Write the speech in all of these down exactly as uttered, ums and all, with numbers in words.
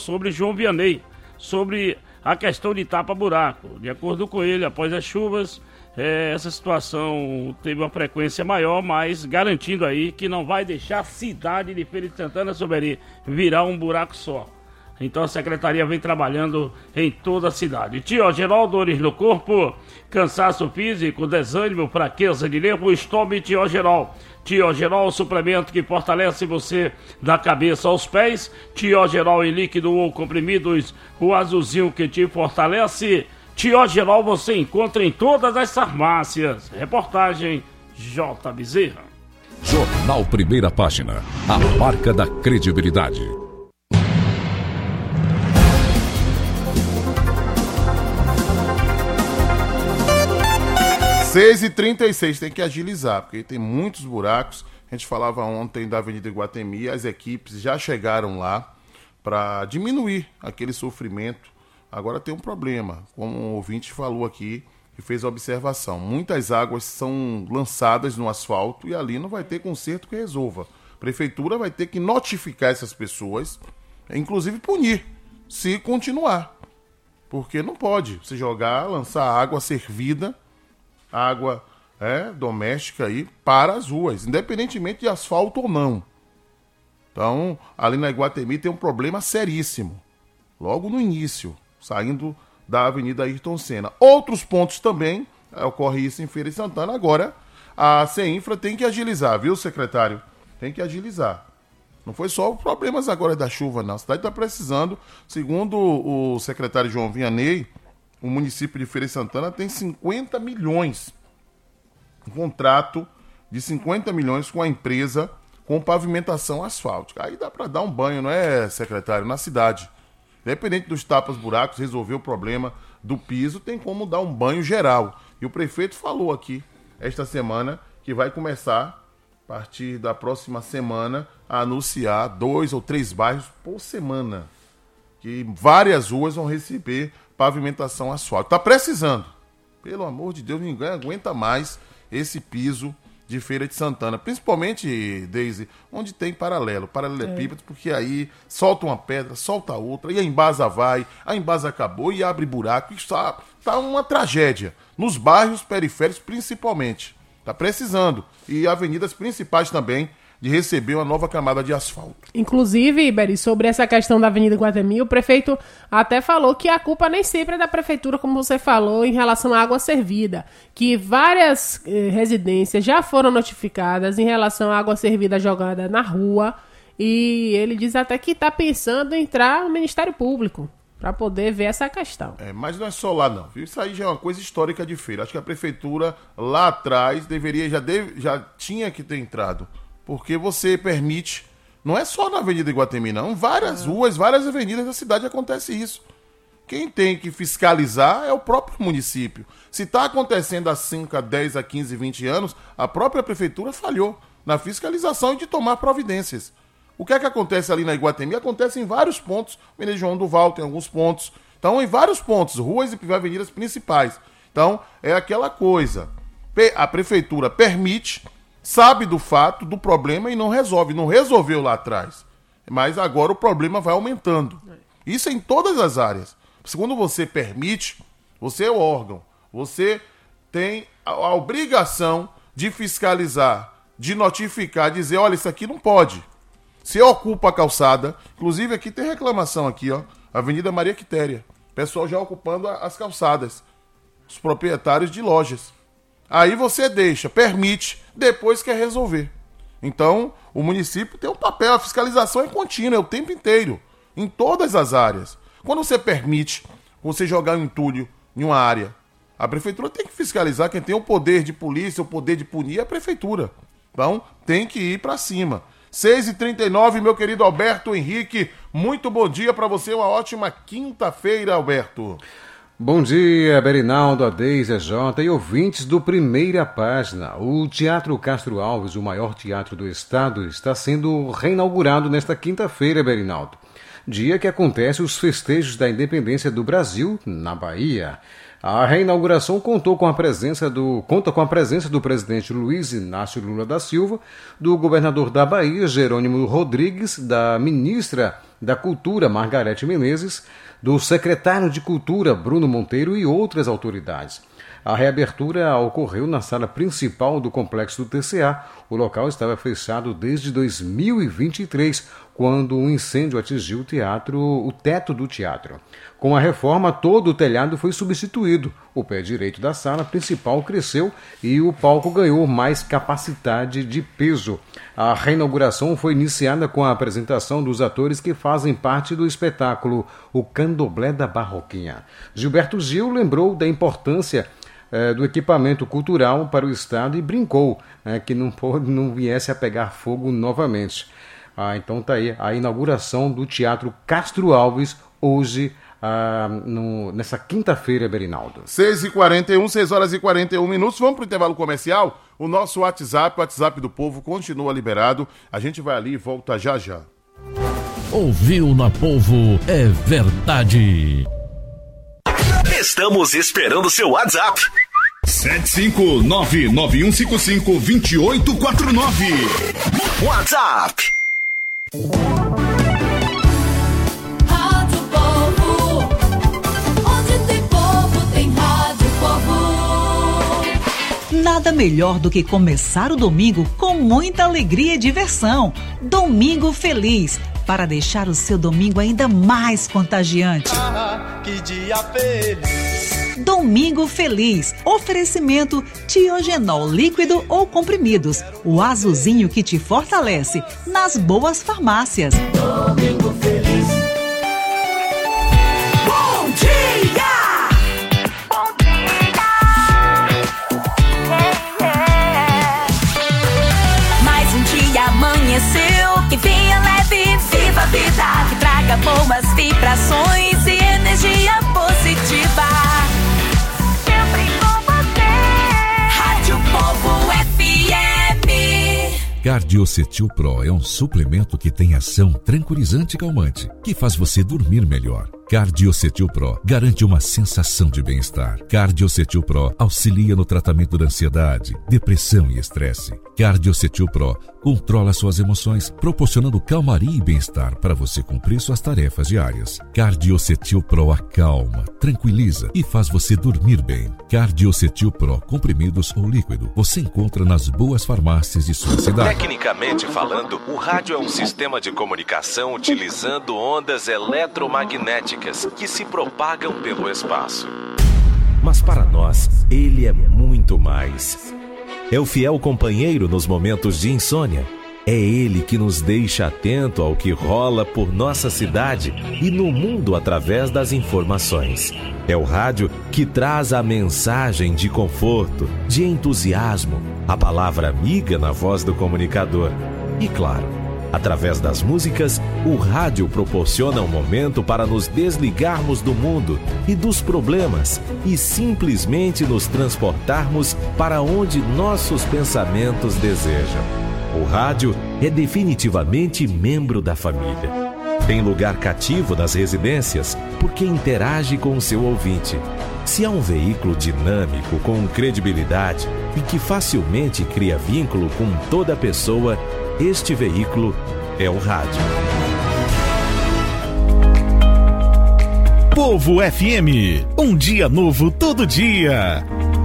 sobre João Vianney, sobre a questão de tapa-buraco. De acordo com ele, após as chuvas, é, essa situação teve uma frequência maior, mas garantindo aí que não vai deixar a cidade de Feira de Santana, Soberi, virar um buraco só. Então a secretaria vem trabalhando em toda a cidade. Tiogeral, dores no corpo, cansaço físico, desânimo, fraqueza de nervos, tome Tiogeral. Tiogeral, suplemento que fortalece você da cabeça aos pés. Tiogeral em líquido ou comprimidos, o azulzinho que te fortalece. Tiogeral você encontra em todas as farmácias. Reportagem J. Bezerra. Jornal Primeira Página, a marca da credibilidade. seis e trinta e seis, tem que agilizar, porque tem muitos buracos. A gente falava ontem da Avenida Iguatemi, as equipes já chegaram lá para diminuir aquele sofrimento. Agora tem um problema, como o ouvinte falou aqui, que fez a observação. Muitas águas são lançadas no asfalto e ali não vai ter conserto que resolva. A prefeitura vai ter que notificar essas pessoas, inclusive punir, se continuar. Porque não pode se jogar, lançar água servida, água é, doméstica aí para as ruas, independentemente de asfalto ou não. Então, ali na Iguatemi tem um problema seríssimo. Logo no início, saindo da Avenida Ayrton Senna. Outros pontos também, é, ocorre isso em Feira de Santana. Agora, a CEINFRA tem que agilizar, viu, secretário? Tem que agilizar. Não foi só os problemas agora da chuva, não. A cidade está precisando. Segundo o secretário João Vianney, o município de Feira de Santana tem cinquenta milhões. Um contrato de cinquenta milhões com a empresa com pavimentação asfáltica. Aí dá para dar um banho, não é, secretário? Na cidade. Independente dos tapas buracos, resolver o problema do piso, tem como dar um banho geral. E o prefeito falou aqui, esta semana, que vai começar, a partir da próxima semana, a anunciar dois ou três bairros por semana. Que várias ruas vão receber pavimentação asfáltica. Está precisando. Pelo amor de Deus, ninguém aguenta mais esse piso de Feira de Santana. Principalmente, Deise, onde tem paralelo, paralelepípedo, é. Porque aí solta uma pedra, solta outra, e a embasa vai, a embasa acabou e abre buraco. Isso está tá uma tragédia. Nos bairros periféricos, principalmente. Está precisando. E avenidas principais também, de receber uma nova camada de asfalto. Inclusive, Iberi, sobre essa questão da Avenida Iguatemi, o prefeito até falou que a culpa nem sempre é da prefeitura, como você falou, em relação à água servida, que várias eh, residências já foram notificadas em relação à água servida jogada na rua, e ele diz até que está pensando em entrar no Ministério Público para poder ver essa questão. É, mas não é só lá não, viu? Isso aí já é uma coisa histórica de Feira. Acho que a prefeitura lá atrás deveria, já, deve, já tinha que ter entrado. Porque você permite, não é só na Avenida Iguatemi, não, várias uhum. ruas, várias avenidas da cidade acontece isso. Quem tem que fiscalizar é o próprio município. Se está acontecendo há cinco, a dez, a quinze, vinte anos, a própria prefeitura falhou na fiscalização e de tomar providências. O que é que acontece ali na Iguatemi? Acontece em vários pontos, Menezes João Duval tem alguns pontos. Então, em vários pontos, ruas e avenidas principais. Então, é aquela coisa. A prefeitura permite, sabe do fato, do problema e não resolve. Não resolveu lá atrás. Mas agora o problema vai aumentando. Isso em todas as áreas. Quando você permite, você é o órgão. Você tem a, a obrigação de fiscalizar, de notificar, dizer, olha, isso aqui não pode. Se ocupa a calçada, inclusive aqui tem reclamação aqui, ó, Avenida Maria Quitéria. Pessoal já ocupando a, as calçadas. Os proprietários de lojas. Aí você deixa, permite, depois quer resolver. Então, o município tem um papel, a fiscalização é contínua, é o tempo inteiro, em todas as áreas. Quando você permite você jogar um entulho em uma área, a prefeitura tem que fiscalizar. Quem tem o poder de polícia, o poder de punir é a prefeitura. Então, tem que ir para cima. seis e trinta e nove, meu querido Alberto Henrique, muito bom dia para você, uma ótima quinta-feira, Alberto. Bom dia, Berinaldo, Adeise, J e ouvintes do Primeira Página. O Teatro Castro Alves, o maior teatro do estado, está sendo reinaugurado nesta quinta-feira, Berinaldo. Dia que acontece os festejos da independência do Brasil, na Bahia. A reinauguração contou com a presença do, conta com a presença do presidente Luiz Inácio Lula da Silva, do governador da Bahia, Jerônimo Rodrigues, da ministra da Cultura, Margarete Menezes, do secretário de Cultura, Bruno Monteiro, e outras autoridades. A reabertura ocorreu na sala principal do complexo do T C A. O local estava fechado desde dois mil e vinte e três, quando um incêndio atingiu o teatro, o teto do teatro. Com a reforma, todo o telhado foi substituído. O pé direito da sala principal cresceu e o palco ganhou mais capacidade de peso. A reinauguração foi iniciada com a apresentação dos atores que fazem parte do espetáculo O Candomblé da Barroquinha. Gilberto Gil lembrou da importância É, do equipamento cultural para o Estado e brincou é, que não, não viesse a pegar fogo novamente. Ah, então está aí a inauguração do Teatro Castro Alves, hoje, ah, no, nessa quinta-feira, Berinaldo. seis e quarenta e um, seis horas e quarenta e um minutos. Vamos para o intervalo comercial? O nosso WhatsApp, o WhatsApp do povo, continua liberado. A gente vai ali e volta já já. Ouviu na Povo, é verdade. Estamos esperando seu WhatsApp. sete cinco nove nove um cinco cinco dois oito quatro nove. WhatsApp. Rádio Povo. Onde tem povo, tem Rádio Povo. Nada melhor do que começar o domingo com muita alegria e diversão. Domingo Feliz. Para deixar o seu domingo ainda mais contagiante. Ah, que dia feliz! Domingo Feliz. Oferecimento Tiogenol líquido ou comprimidos. O azulzinho que te fortalece. Nas boas farmácias. Domingo Feliz. Bom dia! Bom dia! Yeah, yeah. Mais um dia amanheceu. Que venha leve, viva a vida. Que traga boas vibrações e energia positiva. Sempre com você. Rádio Povo F M. Cardiocetil Pro é um suplemento que tem ação tranquilizante e calmante, que faz você dormir melhor. Cardiocetil Pro garante uma sensação de bem-estar. Cardiocetil Pro auxilia no tratamento da ansiedade, depressão e estresse. Cardiocetil Pro controla suas emoções, proporcionando calmaria e bem-estar para você cumprir suas tarefas diárias. Cardiocetil Pro acalma, tranquiliza e faz você dormir bem. Cardiocetil Pro, comprimidos ou líquido, você encontra nas boas farmácias de sua cidade. Tecnicamente falando, o rádio é um sistema de comunicação utilizando ondas eletromagnéticas que se propagam pelo espaço. Mas para nós, ele é muito mais. É o fiel companheiro nos momentos de insônia. É ele que nos deixa atento ao que rola por nossa cidade e no mundo através das informações. É o rádio que traz a mensagem de conforto, de entusiasmo, a palavra amiga na voz do comunicador. E claro, através das músicas, o rádio proporciona um momento para nos desligarmos do mundo e dos problemas e simplesmente nos transportarmos para onde nossos pensamentos desejam. O rádio é definitivamente membro da família. Tem lugar cativo nas residências porque interage com o seu ouvinte. Se há um veículo dinâmico, com credibilidade e que facilmente cria vínculo com toda pessoa, este veículo é o rádio. Povo F M, um dia novo todo dia.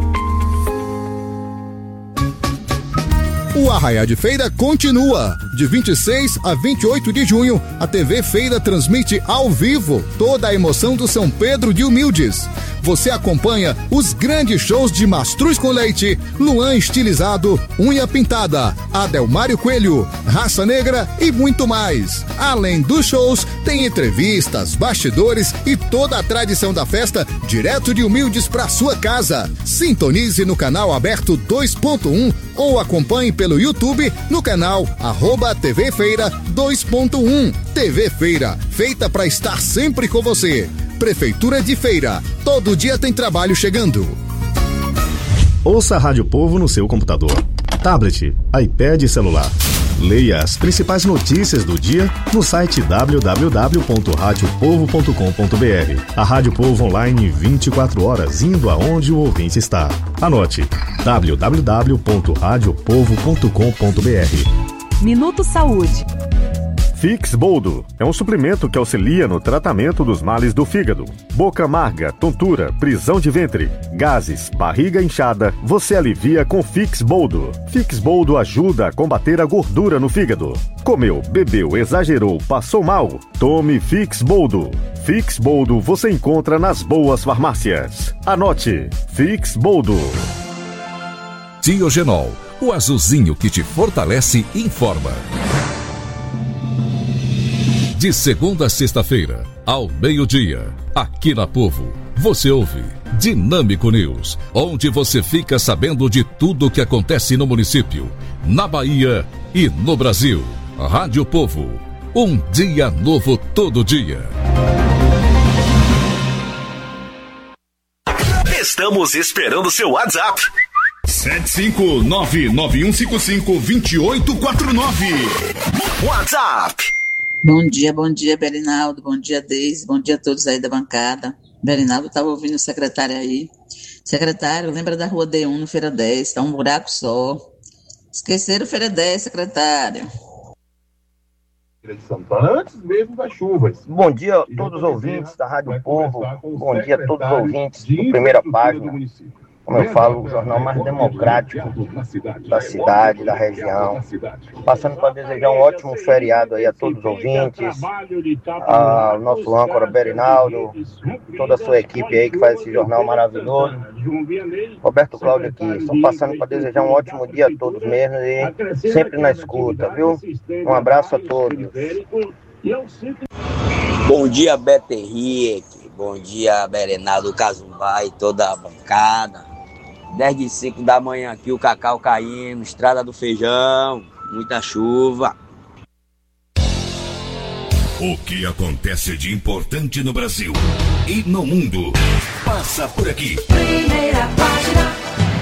O Arraiá de Feira continua. De vinte e seis a vinte e oito de junho, a T V Feira transmite ao vivo toda a emoção do São Pedro de Humildes. Você acompanha os grandes shows de Mastruz com Leite, Luan Estilizado, Unha Pintada, Adelmário Coelho, Raça Negra e muito mais. Além dos shows, tem entrevistas, bastidores e toda a tradição da festa direto de Humildes para sua casa. Sintonize no canal aberto dois ponto um ou acompanhe pelo YouTube no canal arroba T V Feira dois ponto um. T V Feira, feita para estar sempre com você. Prefeitura de Feira, todo dia tem trabalho chegando. Ouça a Rádio Povo no seu computador, tablet, iPad e celular. Leia as principais notícias do dia no site w w w ponto rádio povo ponto com ponto b r. A Rádio Povo online vinte e quatro horas, indo aonde o ouvinte está. Anote: w w w ponto rádio povo ponto com ponto b r. Minuto Saúde. Fix Boldo é um suplemento que auxilia no tratamento dos males do fígado. Boca amarga, tontura, prisão de ventre, gases, barriga inchada, você alivia com Fix Boldo. Fix Boldo ajuda a combater a gordura no fígado. Comeu, bebeu, exagerou, passou mal? Tome Fix Boldo. Fix Boldo você encontra nas boas farmácias. Anote, Fix Boldo. Diogenol, o azulzinho que te fortalece, informa. De segunda a sexta-feira, ao meio-dia, aqui na Povo, você ouve Dinâmico News, onde você fica sabendo de tudo o que acontece no município, na Bahia e no Brasil. Rádio Povo, um dia novo todo dia. Estamos esperando seu WhatsApp. sete cinco nove nove um cinco cinco dois oito quatro nove. WhatsApp. Bom dia, bom dia, Berinaldo, bom dia, Deise, bom dia a todos aí da bancada. Berinaldo, estava ouvindo o secretário aí. Secretário, lembra da rua D um no Feira dez, tá um buraco só. Esqueceram o Feira dez, secretário. Antes mesmo das chuvas. Bom dia a todos os ouvintes da Rádio Povo, bom dia a todos os ouvintes do Primeira Página. Como eu falo, o jornal mais democrático da cidade, da região. Passando para desejar um ótimo feriado aí a todos os ouvintes, ao nosso âncora Berinaldo, toda a sua equipe aí que faz esse jornal maravilhoso. Roberto Cláudio aqui, estou passando para desejar um ótimo dia a todos mesmo e sempre na escuta, viu? Um abraço a todos. Bom dia, Beto Henrique. Bom dia, Berinaldo Cazumbá e toda a bancada. dez e cinco da manhã aqui, o cacau caindo, Estrada do Feijão, muita chuva. O que acontece de importante no Brasil e no mundo passa por aqui. Primeira Página.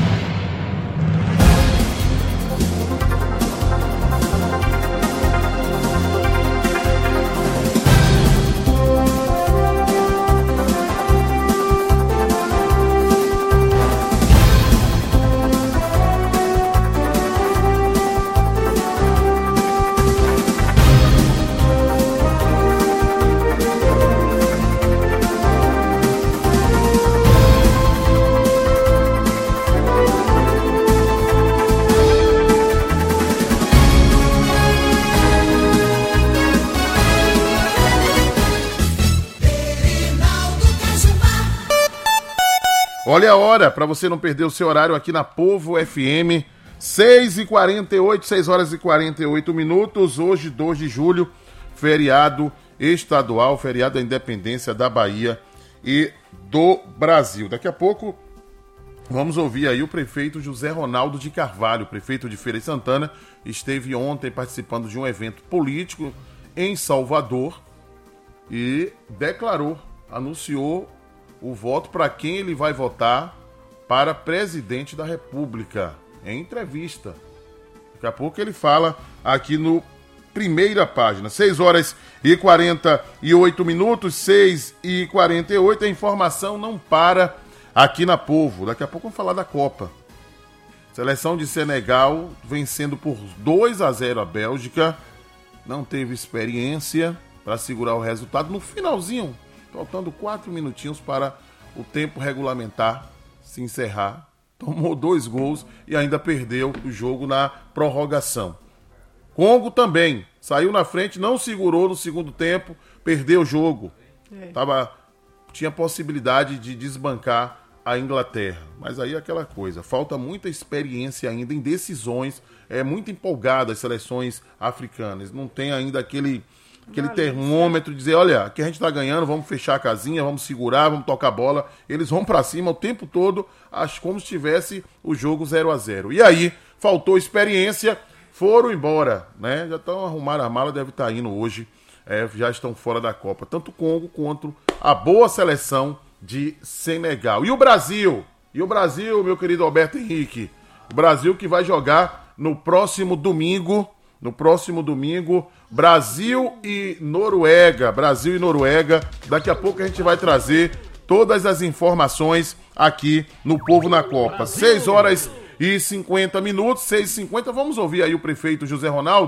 Olha a hora, para você não perder o seu horário aqui na Povo F M, seis e quarenta e oito, seis horas e quarenta e oito minutos, hoje dois de julho, feriado estadual, feriado da independência da Bahia e do Brasil. Daqui a pouco vamos ouvir aí o prefeito José Ronaldo de Carvalho, prefeito de Feira de Santana, esteve ontem participando de um evento político em Salvador e declarou, anunciou o voto para quem ele vai votar para presidente da República, em entrevista. Daqui a pouco ele fala aqui no Primeira Página. seis horas e quarenta e oito minutos, seis e quarenta e oito, a informação não para aqui na Povo. Daqui a pouco vamos falar da Copa. Seleção de Senegal vencendo por dois a zero a Bélgica, não teve experiência para segurar o resultado no finalzinho, faltando quatro minutinhos para o tempo regulamentar se encerrar. Tomou dois gols e ainda perdeu o jogo na prorrogação. Congo também saiu na frente, não segurou no segundo tempo, perdeu o jogo. É. Tava, tinha possibilidade de desbancar a Inglaterra. Mas aí é aquela coisa, falta muita experiência ainda em decisões, é muito empolgada as seleções africanas. Não tem ainda aquele... aquele termômetro, dizer, olha, aqui a gente tá ganhando, vamos fechar a casinha, vamos segurar, vamos tocar a bola. Eles vão pra cima o tempo todo, acho como se tivesse o jogo zero a zero. E aí, faltou experiência, foram embora, né? Já estão arrumando a mala, deve estar indo hoje, é, já estão fora da Copa. Tanto o Congo quanto a boa seleção de Senegal. E o Brasil? E o Brasil, meu querido Alberto Henrique? O Brasil que vai jogar no próximo domingo, no próximo domingo, Brasil e Noruega, Brasil e Noruega. Daqui a pouco a gente vai trazer todas as informações aqui no Povo na Copa. seis horas e cinquenta minutos, seis e cinquenta, vamos ouvir aí o prefeito José Ronaldo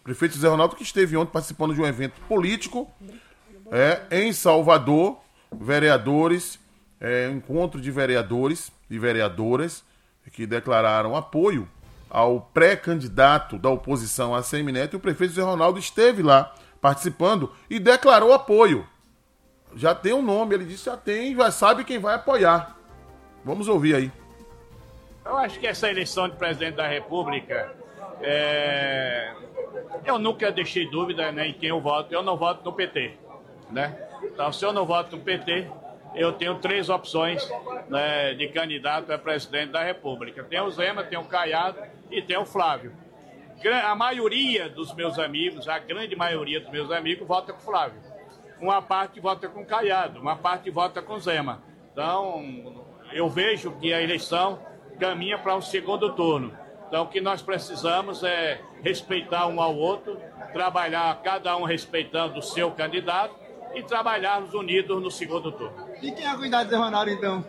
Prefeito José Ronaldo, que esteve ontem participando de um evento político é, em Salvador, vereadores, é, encontro de vereadores e vereadoras que declararam apoio ao pré-candidato da oposição a Semineto, e o prefeito José Ronaldo esteve lá participando e declarou apoio. Já tem um nome, ele disse já tem, já sabe quem vai apoiar. Vamos ouvir aí. Eu acho que essa eleição de presidente da República, é... eu nunca deixei dúvida, né, em quem eu voto. Eu não voto no P T, né? Então, se eu não voto no P T, eu tenho três opções, né, de candidato a presidente da República. Tem o Zema, tem o Caiado e tem o Flávio. A maioria dos meus amigos, a grande maioria dos meus amigos, vota com o Flávio. Uma parte vota com o Caiado, uma parte vota com o Zema. Então, eu vejo que a eleição caminha para um segundo turno. Então, o que nós precisamos é respeitar um ao outro, trabalhar cada um respeitando o seu candidato e trabalharmos unidos no segundo turno. E quem é o candidato de Ronaldo, então?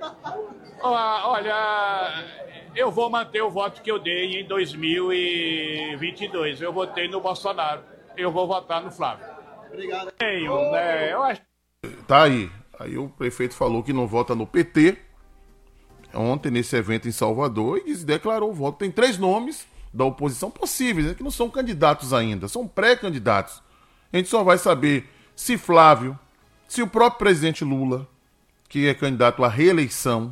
Olha, eu vou manter o voto que eu dei em dois mil e vinte e dois. Eu votei no Bolsonaro, eu vou votar no Flávio. Obrigado. Tenho, né, eu acho... Tá aí. Aí o prefeito falou que não vota no P T, ontem nesse evento em Salvador, e declarou o voto. Tem três nomes da oposição possíveis, né, que não são candidatos ainda, são pré-candidatos. A gente só vai saber se Flávio, se o próprio presidente Lula, que é candidato à reeleição,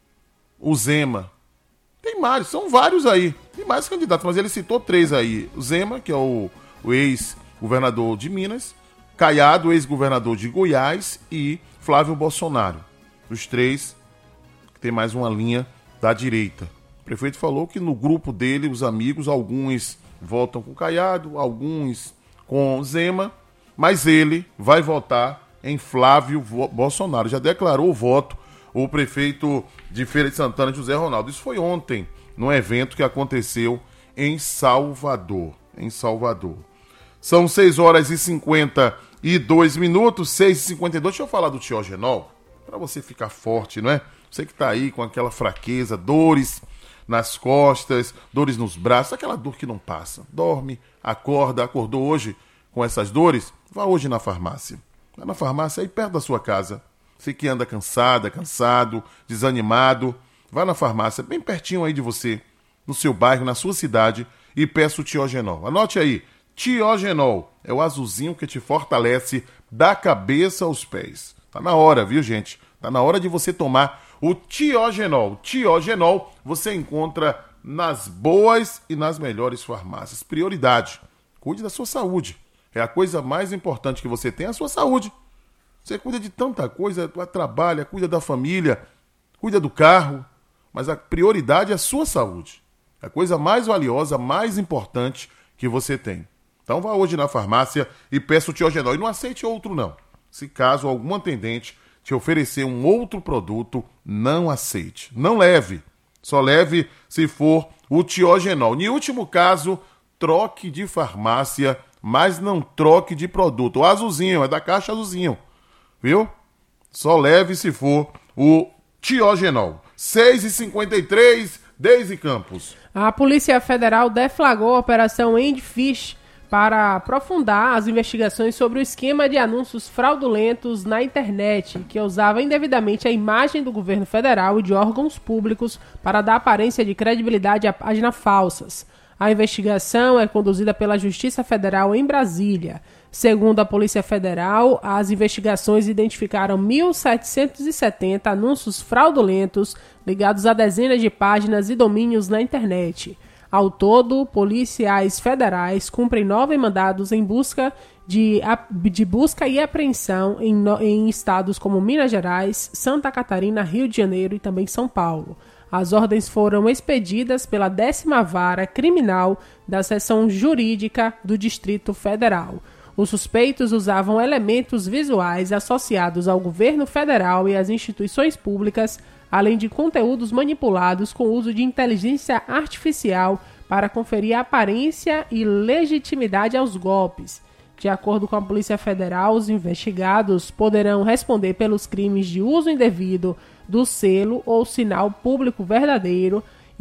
o Zema, tem mais, são vários aí, tem mais candidatos, mas ele citou três aí. O Zema, que é o, o ex-governador de Minas, Caiado, ex-governador de Goiás, e Flávio Bolsonaro. Os três tem mais uma linha da direita. O prefeito falou que no grupo dele, os amigos, alguns votam com Caiado, alguns com Zema, mas ele vai votar em Flávio Bolsonaro. Já declarou o voto o prefeito de Feira de Santana, José Ronaldo. Isso foi ontem, num evento que aconteceu em Salvador. Em Salvador. São seis horas e cinquenta e dois minutos, seis e cinquenta e dois. Deixa eu falar do Tiogenol, para você ficar forte, não é? Você que tá aí com aquela fraqueza, dores nas costas, dores nos braços, aquela dor que não passa. Dorme, acorda, acordou hoje com essas dores? Vá hoje na farmácia. Vá na farmácia aí perto da sua casa. Você que anda cansada, cansado, desanimado, vá na farmácia bem pertinho aí de você, no seu bairro, na sua cidade, e peça o Tiogenol. Anote aí, Tiogenol é o azulzinho que te fortalece da cabeça aos pés. Tá na hora, viu, gente? Tá na hora de você tomar o Tiogenol. Tiogenol você encontra nas boas e nas melhores farmácias. Prioridade. Cuide da sua saúde. É a coisa mais importante que você tem, a sua saúde. Você cuida de tanta coisa, trabalha, cuida da família, cuida do carro, mas a prioridade é a sua saúde. É a coisa mais valiosa, mais importante que você tem. Então vá hoje na farmácia e peça o Tiogenol. E não aceite outro não. Se caso algum atendente te oferecer um outro produto, não aceite. Não leve. Só leve se for o Tiogenol. Em último caso, troque de farmácia, mas não troque de produto. O azulzinho, é da caixa azulzinho. Viu? Só leve se for o Tiogenol. seis e cinquenta e três, Deise Campos. A Polícia Federal deflagrou a Operação Endfish para aprofundar as investigações sobre o esquema de anúncios fraudulentos na internet, que usava indevidamente a imagem do governo federal e de órgãos públicos para dar aparência de credibilidade a páginas falsas. A investigação é conduzida pela Justiça Federal em Brasília. Segundo a Polícia Federal, as investigações identificaram mil setecentos e setenta anúncios fraudulentos ligados a dezenas de páginas e domínios na internet. Ao todo, policiais federais cumprem nove mandados em busca de, de busca e apreensão em, em estados como Minas Gerais, Santa Catarina, Rio de Janeiro e também São Paulo. As ordens foram expedidas pela décima Vara Criminal da Seção Jurídica do Distrito Federal. Os suspeitos usavam elementos visuais associados ao governo federal e às instituições públicas, além de conteúdos manipulados com uso de inteligência artificial para conferir aparência e legitimidade aos golpes. De acordo com a Polícia Federal, os investigados poderão responder pelos crimes de uso indevido do selo ou sinal público verdadeiro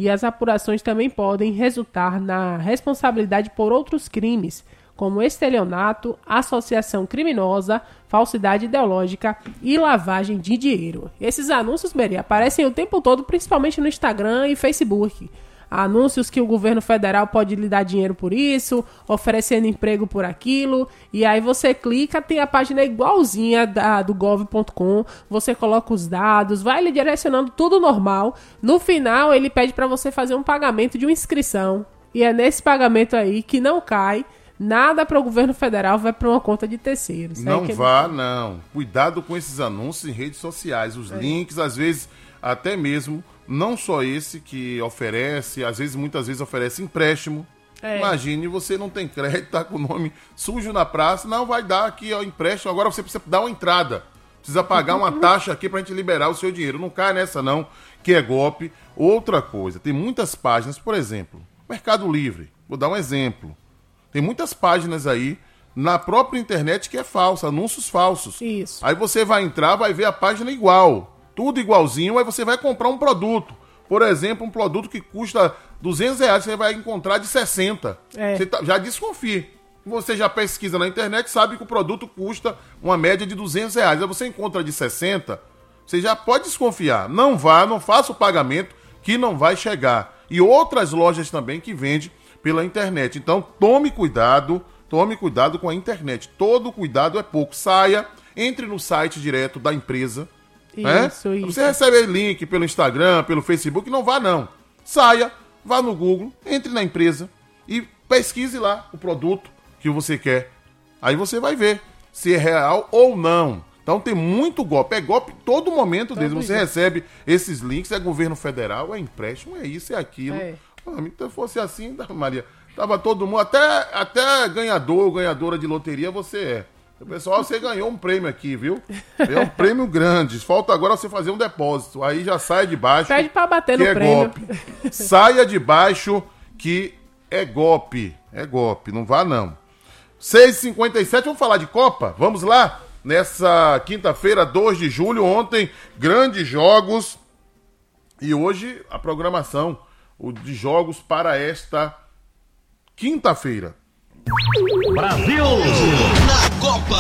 e as apurações também podem resultar na responsabilidade por outros crimes, como estelionato, associação criminosa, falsidade ideológica e lavagem de dinheiro. Esses anúncios, Meri, aparecem o tempo todo, principalmente no Instagram e Facebook. Anúncios que o governo federal pode lhe dar dinheiro por isso, oferecendo emprego por aquilo, e aí você clica, tem a página igualzinha da, do gov ponto com, você coloca os dados, vai lhe direcionando tudo normal. No final, ele pede para você fazer um pagamento de uma inscrição, e é nesse pagamento aí que não cai nada para o governo federal, vai para uma conta de terceiros. Não que... vá, não. Cuidado com esses anúncios em redes sociais, os é. links, às vezes, até mesmo... Não só esse que oferece, às vezes, muitas vezes oferece empréstimo. É. Imagine, você não tem crédito, tá com o nome sujo na praça, não vai dar aqui ó, empréstimo, agora você precisa dar uma entrada. Precisa pagar uma taxa aqui pra gente liberar o seu dinheiro. Não cai nessa não, que é golpe. Outra coisa, tem muitas páginas, por exemplo, Mercado Livre, vou dar um exemplo. Tem muitas páginas aí na própria internet que é falsa, anúncios falsos. Isso. Aí você vai entrar, vai ver a página igual. Tudo igualzinho, aí você vai comprar um produto. Por exemplo, um produto que custa duzentos reais, você vai encontrar de sessenta. É. Você tá, já desconfie. Você já pesquisa na internet, sabe que o produto custa uma média de duzentos reais. Aí você encontra de sessenta, você já pode desconfiar. Não vá, não faça o pagamento que não vai chegar. E outras lojas também que vendem pela internet. Então, tome cuidado, tome cuidado com a internet. Todo cuidado é pouco. Saia, entre no site direto da empresa. Isso, é? isso. Você recebe link pelo Instagram, pelo Facebook, não vá não. Saia, vá no Google, entre na empresa e pesquise lá o produto que você quer. Aí você vai ver se é real ou não. Então tem muito golpe. É golpe todo momento desde você recebe esses links, é governo federal, é empréstimo, é isso, é aquilo. É. Ah, então fosse assim, Maria, tava todo mundo, até, até ganhador ou ganhadora de loteria você é. Pessoal, você ganhou um prêmio aqui, viu? É um prêmio grande. Falta agora você fazer um depósito. Aí já sai de baixo. Pede pra bater que no é prêmio. Golpe. Saia de baixo que é golpe. É golpe, não vá não. seis e cinquenta e sete, vamos falar de Copa? Vamos lá? Nessa quinta-feira, dois de julho, ontem, grandes jogos. E hoje a programação de jogos para esta quinta-feira. Brasil na Copa.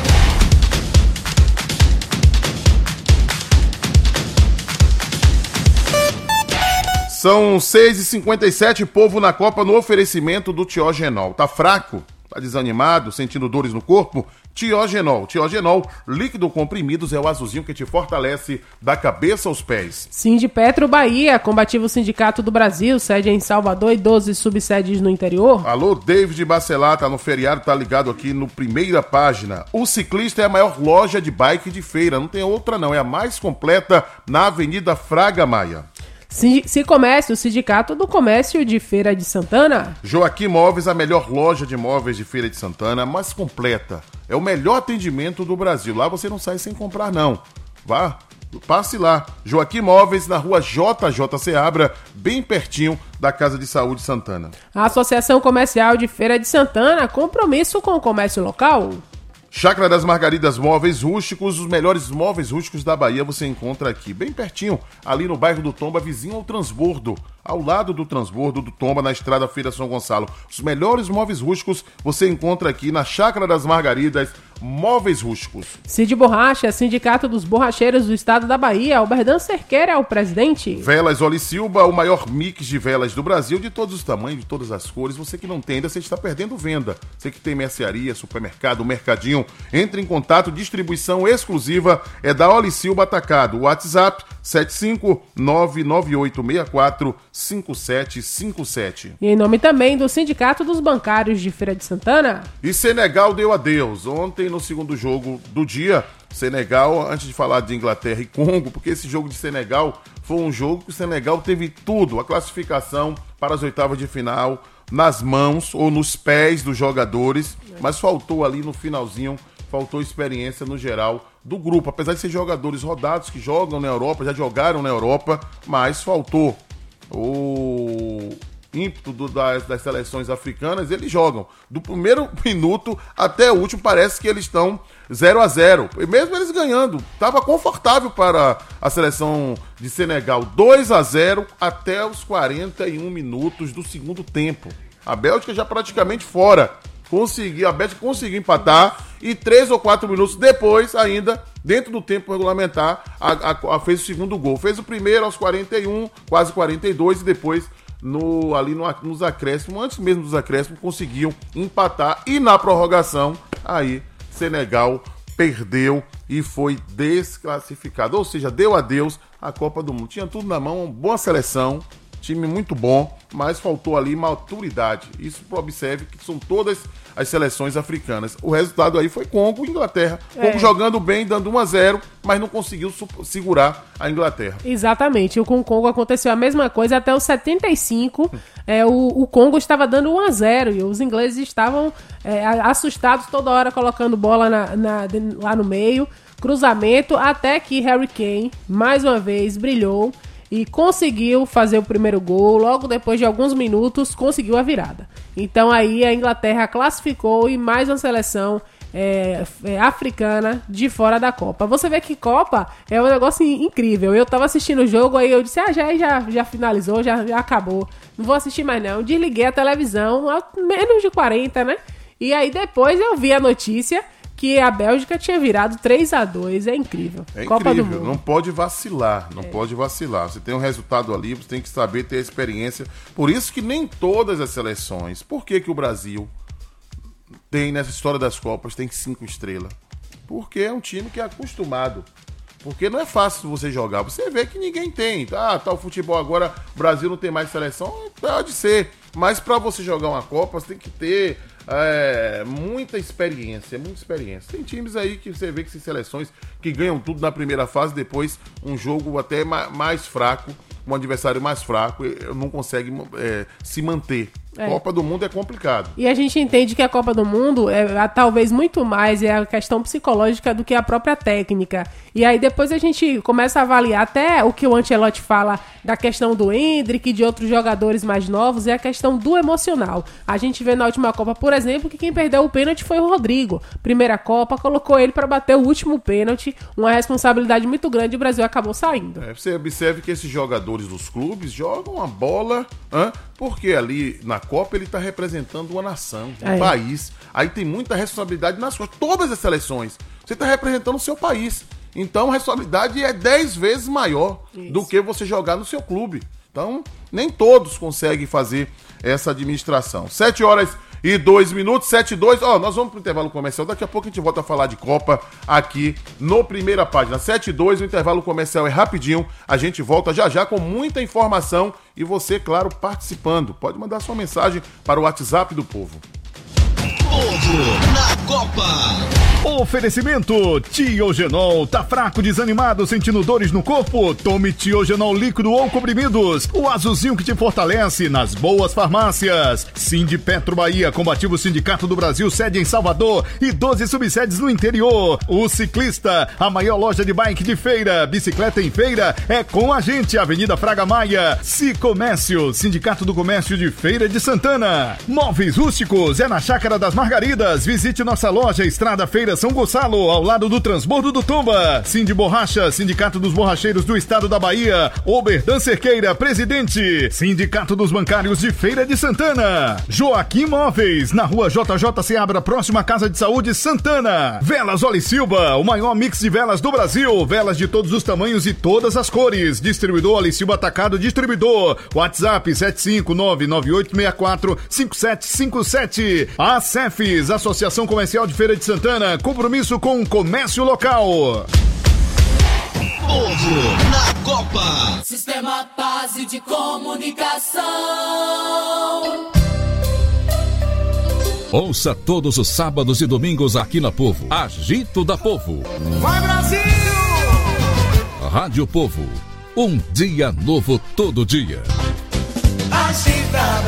São seis e cinquenta e sete, povo na Copa no oferecimento do Tiogenol. Tá fraco? Tá desanimado? Sentindo dores no corpo? Tiogenol. Tiogenol, líquido comprimidos, é o azulzinho que te fortalece da cabeça aos pés. Sindipetro Bahia, combativo sindicato do Brasil, sede em Salvador e doze subsedes no interior. Alô, David Bacelar, tá no feriado, tá ligado aqui no Primeira Página. O Ciclista é a maior loja de bike de feira, não tem outra não, é a mais completa na Avenida Fraga Maia. Se, se comércio, o Sindicato do Comércio de Feira de Santana. Joaquim Móveis, a melhor loja de móveis de Feira de Santana, mais completa. É o melhor atendimento do Brasil. Lá você não sai sem comprar, não. Vá, passe lá. Joaquim Móveis, na rua J J Seabra, bem pertinho da Casa de Saúde Santana. A Associação Comercial de Feira de Santana, compromisso com o comércio local. Chácara das Margaridas Móveis Rústicos, os melhores móveis rústicos da Bahia você encontra aqui, bem pertinho, ali no bairro do Tomba, vizinho ao transbordo, ao lado do transbordo do Tomba, na estrada Feira São Gonçalo. Os melhores móveis rústicos você encontra aqui na Chácara das Margaridas Móveis Rústicos. Cid Borracha, Sindicato dos Borracheiros do Estado da Bahia, Alberdan Cerqueira é o presidente. Velas Olicilba, o maior mix de velas do Brasil, de todos os tamanhos, de todas as cores. Você que não tem ainda, você está perdendo venda. Você que tem mercearia, supermercado, mercadinho, entre em contato, distribuição exclusiva é da Olicilba Atacado. WhatsApp sete cinco nove nove oito seis quatro cinco sete cinco sete. E em nome também do Sindicato dos Bancários de Feira de Santana. E Senegal deu adeus. Ontem, no segundo jogo do dia, Senegal, antes de falar de Inglaterra e Congo, porque esse jogo de Senegal foi um jogo que o Senegal teve tudo, a classificação para as oitavas de final nas mãos ou nos pés dos jogadores, mas faltou ali no finalzinho, faltou experiência no geral do grupo, apesar de ser jogadores rodados que jogam na Europa, já jogaram na Europa, mas faltou o ímpeto do, das, das seleções africanas, eles jogam. Do primeiro minuto até o último, parece que eles estão zero a zero. E mesmo eles ganhando, estava confortável para a seleção de Senegal. dois a zero até os quarenta e um minutos do segundo tempo. A Bélgica já praticamente fora. Conseguiu, a Bélgica conseguiu empatar e três ou quatro minutos depois, ainda, dentro do tempo regulamentar, a, a, a fez o segundo gol. Fez o primeiro aos quarenta e um, quase quarenta e dois, e depois, no, ali no, nos acréscimos, antes mesmo dos acréscimos, conseguiu empatar. E na prorrogação, aí, Senegal perdeu e foi desclassificado. Ou seja, deu adeus à Copa do Mundo. Tinha tudo na mão, uma boa seleção, time muito bom, mas faltou ali maturidade. Isso observe que são todas as seleções africanas. O resultado aí foi Congo e Inglaterra. É. Congo jogando bem, dando um a zero, mas não conseguiu segurar a Inglaterra. Exatamente. O com o Congo aconteceu a mesma coisa até os setenta e cinco. É, o, o Congo estava dando um a zero e os ingleses estavam é, assustados toda hora colocando bola na, na, lá no meio. Cruzamento, até que Harry Kane, mais uma vez, brilhou e conseguiu fazer o primeiro gol. Logo depois de alguns minutos, conseguiu a virada. Então aí a Inglaterra classificou e mais uma seleção é, é, africana de fora da Copa. Você vê que Copa é um negócio incrível. Eu tava assistindo o jogo, aí eu disse, ah, já, já, já finalizou, já, já acabou. Não vou assistir mais não. Desliguei a televisão, a menos de quarenta, né? E aí depois eu vi a notícia que a Bélgica tinha virado três a dois. É incrível. É Copa incrível, do Mundo. Não pode vacilar, não É. pode vacilar. Você tem um resultado ali, você tem que saber ter experiência. Por isso que nem todas as seleções, por que que o Brasil tem, nessa história das Copas, tem cinco estrelas? Porque é um time que é acostumado. Porque não é fácil você jogar. Você vê que ninguém tem. Ah, tá o futebol agora, o Brasil não tem mais seleção. Pode ser. Mas para você jogar uma Copa, você tem que ter é, muita experiência. Muita experiência. Tem times aí que você vê que são seleções que ganham tudo na primeira fase, depois um jogo até ma- mais fraco, um adversário mais fraco, não consegue é, se manter. É. Copa do Mundo é complicado. E a gente entende que a Copa do Mundo é a- talvez muito mais é a questão psicológica do que a própria técnica. E aí depois a gente começa a avaliar até o que o Ancelotti fala da questão do Endrick e de outros jogadores mais novos, é a questão do emocional. A gente vê na última Copa, por exemplo, que quem perdeu o pênalti foi o Rodrigo. Primeira Copa, colocou ele para bater o último pênalti, uma responsabilidade muito grande, e o Brasil acabou saindo. É, você observe que esses jogadores dos clubes jogam a bola, hã? Porque ali na Copa ele está representando uma nação, um É. país. Aí tem muita responsabilidade nas costas. Todas as seleções. Você está representando o seu país. Então a responsabilidade é dez vezes maior Isso. do que você jogar no seu clube. Então, nem todos conseguem fazer essa administração. sete horas e dois minutos, sete e dois. Ó, nós vamos pro intervalo comercial. Daqui a pouco a gente volta a falar de Copa aqui no Primeira Página. sete e dois, o intervalo comercial é rapidinho. A gente volta já já com muita informação e você, claro, participando. Pode mandar sua mensagem para o WhatsApp do Povo. Povo na Copa. Oferecimento Tiogenol. Tá fraco, desanimado, sentindo dores no corpo? Tome Tiogenol líquido ou comprimidos. O azulzinho que te fortalece nas boas farmácias. Sindipetro Bahia, combativo Sindicato do Brasil, sede em Salvador e doze subsedes no interior. O Ciclista, a maior loja de bike de feira. Bicicleta em feira é com a gente. Avenida Fraga Maia. Cicomércio, Sindicato do Comércio de Feira de Santana. Móveis Rústicos é na Chácara das Margaridas. Visite nossa loja Estrada Feira São Gonçalo, ao lado do Transbordo do Tomba. Cindy Borracha, Sindicato dos Borracheiros do Estado da Bahia. Oberdan Cerqueira, presidente. Sindicato dos Bancários de Feira de Santana. Joaquim Móveis, na rua J J Seabra, próxima à Casa de Saúde Santana. Velas Oli Silva, o maior mix de velas do Brasil. Velas de todos os tamanhos e todas as cores. Distribuidor Oli Silva Atacado Distribuidor. WhatsApp sete cinco nove nove oito seis quatro cinco sete cinco sete. A Cefes, Associação Comercial de Feira de Santana. Compromisso com o comércio local. Povo na Copa. Sistema Base de Comunicação. Ouça todos os sábados e domingos aqui na Povo. Agito da Povo. Vai, Brasil! Rádio Povo. Um dia novo todo dia. Agita,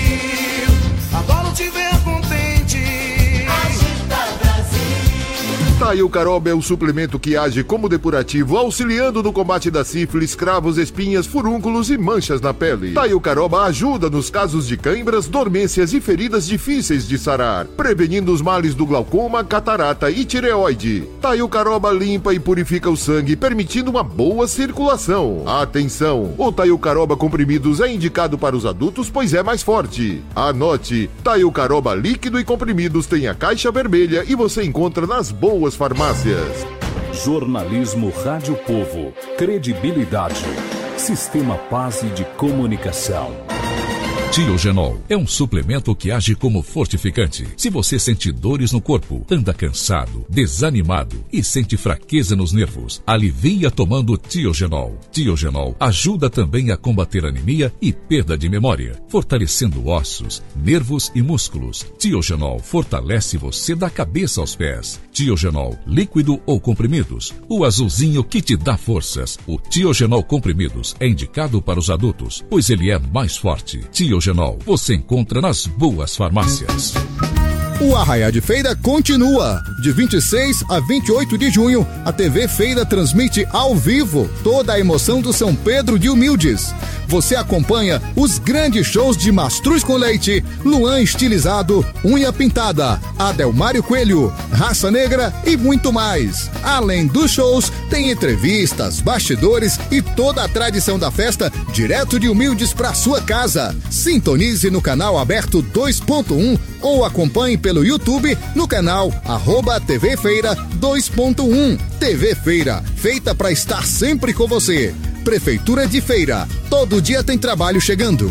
Brasil. Adoro te ver contente. Agita, Brasil. Taiocaroba é o suplemento que age como depurativo, auxiliando no combate da sífilis, cravos, espinhas, furúnculos e manchas na pele. Taiocaroba ajuda nos casos de cãibras, dormências e feridas difíceis de sarar, prevenindo os males do glaucoma, catarata e tireoide. Taiocaroba limpa e purifica o sangue, permitindo uma boa circulação. Atenção! O Taiocaroba comprimidos é indicado para os adultos, pois é mais forte. Anote: Taiocaroba líquido e comprimidos tem a caixa vermelha e você encontra nas boas farmácias. Jornalismo Rádio Povo. Credibilidade. Sistema Paz de Comunicação. Tiogenol é um suplemento que age como fortificante. Se você sente dores no corpo, anda cansado, desanimado e sente fraqueza nos nervos, alivia tomando Tiogenol. Tiogenol ajuda também a combater anemia e perda de memória, fortalecendo ossos, nervos e músculos. Tiogenol fortalece você da cabeça aos pés. Tiogenol, líquido ou comprimidos, o azulzinho que te dá forças. O Tiogenol comprimidos é indicado para os adultos, pois ele é mais forte. Tiogenol você encontra nas boas farmácias. O Arraiá de Feira continua. De vinte e seis a vinte e oito de junho, a T V Feira transmite ao vivo toda a emoção do São Pedro de Humildes. Você acompanha os grandes shows de Mastruz com Leite, Luan Estilizado, Unha Pintada, Adelmário Coelho, Raça Negra e muito mais. Além dos shows, tem entrevistas, bastidores e toda a tradição da festa direto de Humildes para sua casa. Sintonize no canal aberto dois ponto um ou acompanhe pelo YouTube no canal arroba T V Feira dois ponto um. T V Feira, feita para estar sempre com você. Prefeitura de Feira, todo dia tem trabalho chegando.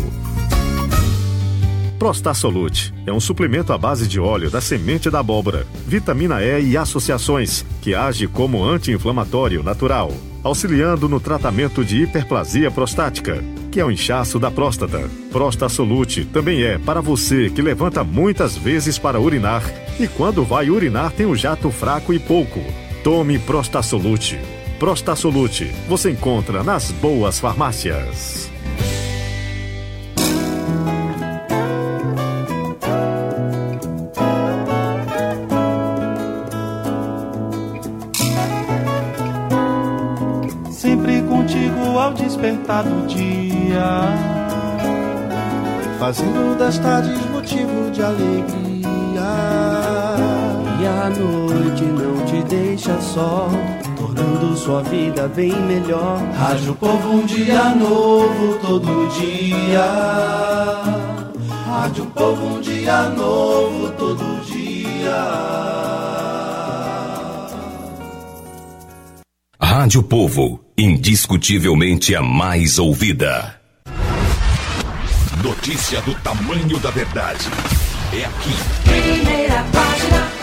Prostasolute é um suplemento à base de óleo da semente da abóbora, vitamina E e associações, que age como anti-inflamatório natural, auxiliando no tratamento de hiperplasia prostática, que é o inchaço da próstata. Prostasolute também é para você que levanta muitas vezes para urinar e quando vai urinar tem um jato fraco e pouco. Tome Prostasolute. Prostasolute você encontra nas boas farmácias. Sempre contigo ao despertar do dia, fazendo das tardes motivo de alegria. E a noite não te deixa só, tornando sua vida bem melhor. Rádio Povo, um dia novo todo dia. Rádio Povo, um dia novo todo dia. Rádio Povo, indiscutivelmente a mais ouvida. Notícia do tamanho da verdade. É aqui. Primeira página.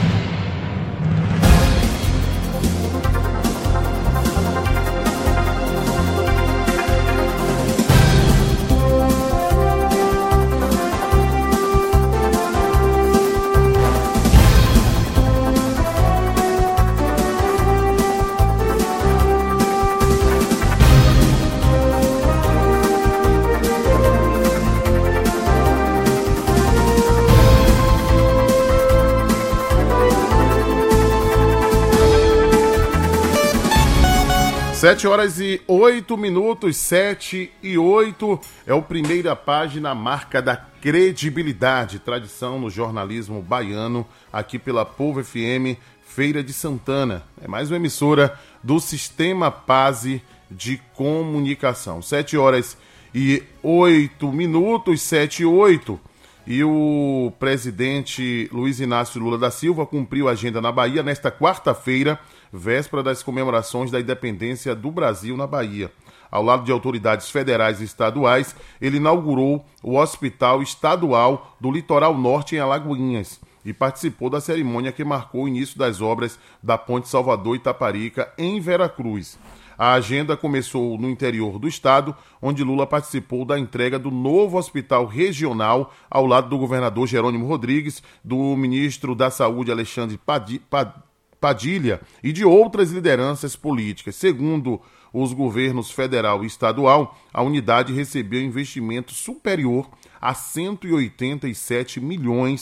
Sete horas e oito minutos, sete e oito, é o Primeira Página, marca da credibilidade, tradição no jornalismo baiano, aqui pela Povo F M, Feira de Santana. É mais uma emissora do Sistema Paz de Comunicação. Sete horas e oito minutos, sete e oito. E o presidente Luiz Inácio Lula da Silva cumpriu a agenda na Bahia nesta quarta-feira, véspera das comemorações da independência do Brasil na Bahia. Ao lado de autoridades federais e estaduais, ele inaugurou o Hospital Estadual do Litoral Norte em Alagoinhas e participou da cerimônia que marcou o início das obras da Ponte Salvador-Itaparica em Veracruz. A agenda começou no interior do estado, onde Lula participou da entrega do novo hospital regional ao lado do governador Jerônimo Rodrigues, do ministro da Saúde Alexandre Padilha e de outras lideranças políticas. Segundo os governos federal e estadual, a unidade recebeu investimento superior a cento e oitenta e sete milhões,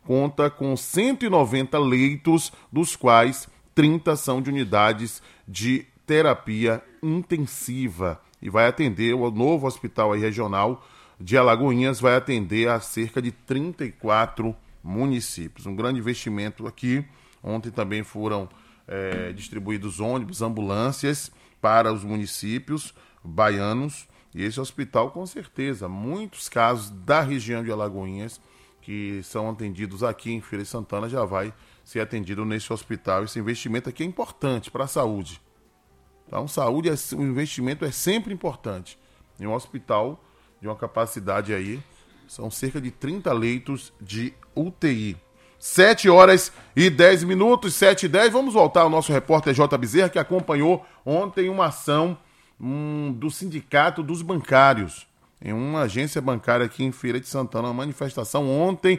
conta com cento e noventa leitos, dos quais trinta são de unidades de terapia intensiva. E vai atender, o novo hospital aí regional de Alagoinhas vai atender a cerca de trinta e quatro municípios. Um grande investimento aqui. Ontem também foram é, distribuídos ônibus, ambulâncias para os municípios baianos. E esse hospital, com certeza, muitos casos da região de Alagoinhas que são atendidos aqui em Feira de Santana já vai ser atendido nesse hospital. Esse investimento aqui é importante para a saúde. Então, saúde, é, o investimento é sempre importante. Em um hospital de uma capacidade aí, são cerca de trinta leitos de U T I. sete horas e dez minutos, sete e dez. Vamos voltar ao nosso repórter J. Bezerra, que acompanhou ontem uma ação um, do Sindicato dos Bancários, em uma agência bancária aqui em Feira de Santana, uma manifestação. Ontem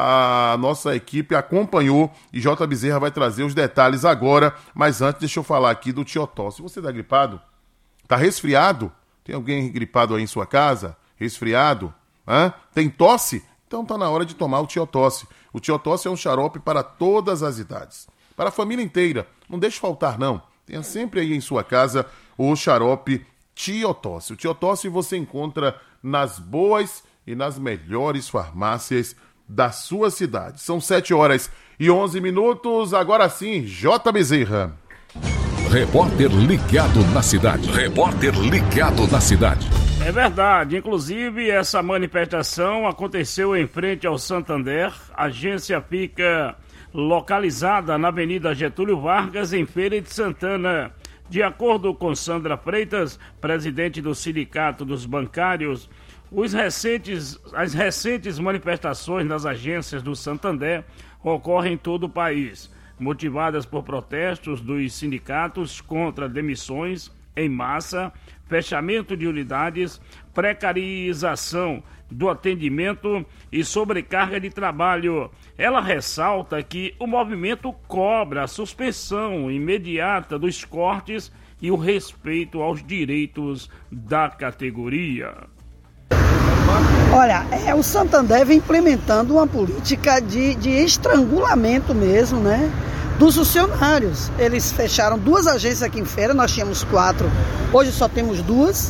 a nossa equipe acompanhou e J. Bezerra vai trazer os detalhes agora, mas antes deixa eu falar aqui do Tiotó. Se você tá gripado, tá resfriado, tem alguém gripado aí em sua casa? Resfriado? Hã? Tem tosse? Então tá na hora de tomar o Tiotosse. O Tiotosse é um xarope para todas as idades, para a família inteira. Não deixe faltar não, tenha sempre aí em sua casa o xarope Tiotosse. O Tiotosse você encontra nas boas e nas melhores farmácias da sua cidade. São sete horas e onze minutos. Agora sim, J. Bezerra. Repórter ligado na cidade. Repórter ligado na cidade. É verdade. Inclusive, essa manifestação aconteceu em frente ao Santander. A agência fica localizada na Avenida Getúlio Vargas, em Feira de Santana. De acordo com Sandra Freitas, presidente do Sindicato dos Bancários, os recentes, as recentes manifestações nas agências do Santander ocorrem em todo o país, motivadas por protestos dos sindicatos contra demissões em massa, fechamento de unidades, precarização do atendimento e sobrecarga de trabalho. Ela ressalta que o movimento cobra a suspensão imediata dos cortes e o respeito aos direitos da categoria. Olha, é, o Santander vem implementando uma política de, de estrangulamento mesmo, né, dos funcionários. Eles fecharam duas agências aqui em Feira, nós tínhamos quatro, hoje só temos duas,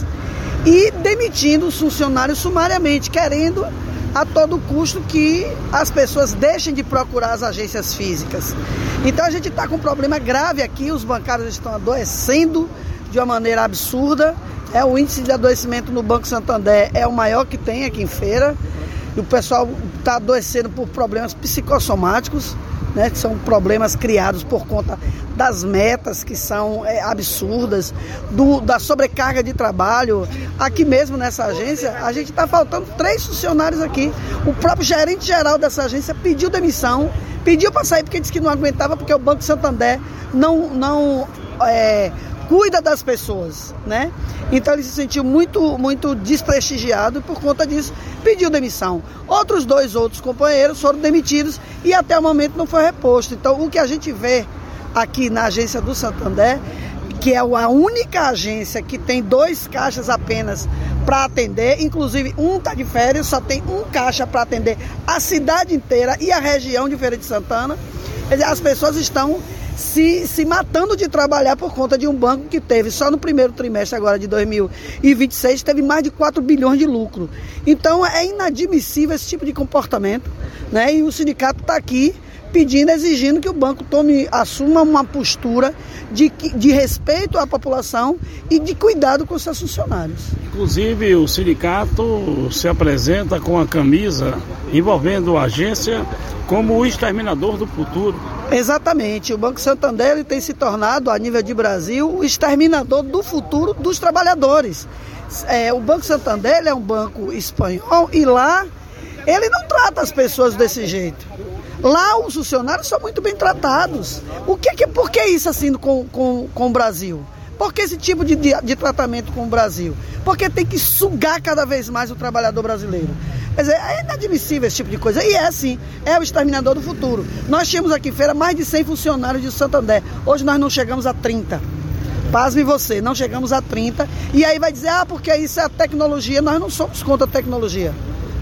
e demitindo os funcionários sumariamente, querendo a todo custo que as pessoas deixem de procurar as agências físicas. Então a gente está com um problema grave aqui, os bancários estão adoecendo de uma maneira absurda. É, o índice de adoecimento no Banco Santander é o maior que tem aqui em Feira. E o pessoal está adoecendo por problemas psicossomáticos, né, que são problemas criados por conta das metas que são é, absurdas, do, da sobrecarga de trabalho. Aqui mesmo nessa agência, a gente está faltando três funcionários aqui. O próprio gerente geral dessa agência pediu demissão, pediu para sair porque disse que não aguentava, porque o Banco Santander não, não é, cuida das pessoas, né? Então ele se sentiu muito, muito desprestigiado e por conta disso pediu demissão. Outros dois outros companheiros foram demitidos e até o momento não foi reposto. Então o que a gente vê aqui na agência do Santander, que é a única agência que tem dois caixas apenas para atender, inclusive um está de férias, só tem um caixa para atender a cidade inteira e a região de Feira de Santana. Quer dizer, as pessoas estão Se, se matando de trabalhar por conta de um banco que teve, só no primeiro trimestre agora de dois mil e vinte e seis, teve mais de quatro bilhões de lucro. Então é inadmissível esse tipo de comportamento, né? E o sindicato está aqui pedindo, exigindo que o banco tome, assuma uma postura de, de respeito à população e de cuidado com seus funcionários. Inclusive o sindicato se apresenta com a camisa envolvendo a agência como o exterminador do futuro. Exatamente, o Banco Santander ele tem se tornado, a nível de Brasil, o exterminador do futuro dos trabalhadores. É, o Banco Santander ele é um banco espanhol e lá ele não trata as pessoas desse jeito. Lá os funcionários são muito bem tratados. O que, que, por que isso assim com, com, com o Brasil? Por que esse tipo de, de, de tratamento com o Brasil? Porque tem que sugar cada vez mais o trabalhador brasileiro. Quer dizer, é inadmissível esse tipo de coisa. E é assim, é o exterminador do futuro. Nós tínhamos aqui em Feira mais de cem funcionários de Santander. Hoje nós não chegamos a trinta. Pasme você, não chegamos a trinta. E aí vai dizer, ah, porque isso é a tecnologia. Nós não somos contra a tecnologia.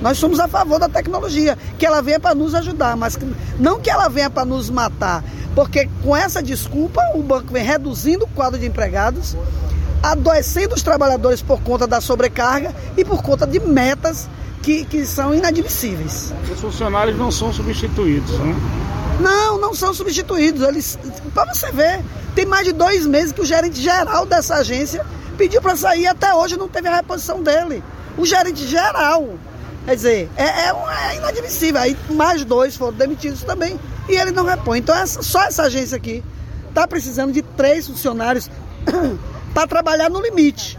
Nós somos a favor da tecnologia, que ela venha para nos ajudar, mas não que ela venha para nos matar, porque com essa desculpa o banco vem reduzindo o quadro de empregados, adoecendo os trabalhadores por conta da sobrecarga e por conta de metas que, que são inadmissíveis. Os funcionários não são substituídos, né? Não, não são substituídos. Eles, para você ver, tem mais de dois meses que o gerente geral dessa agência pediu para sair e até hoje não teve a reposição dele. O gerente geral, quer dizer, é, é, é inadmissível. Aí mais dois foram demitidos também e ele não repõe. Então essa, só essa agência aqui está precisando de três funcionários para trabalhar no limite.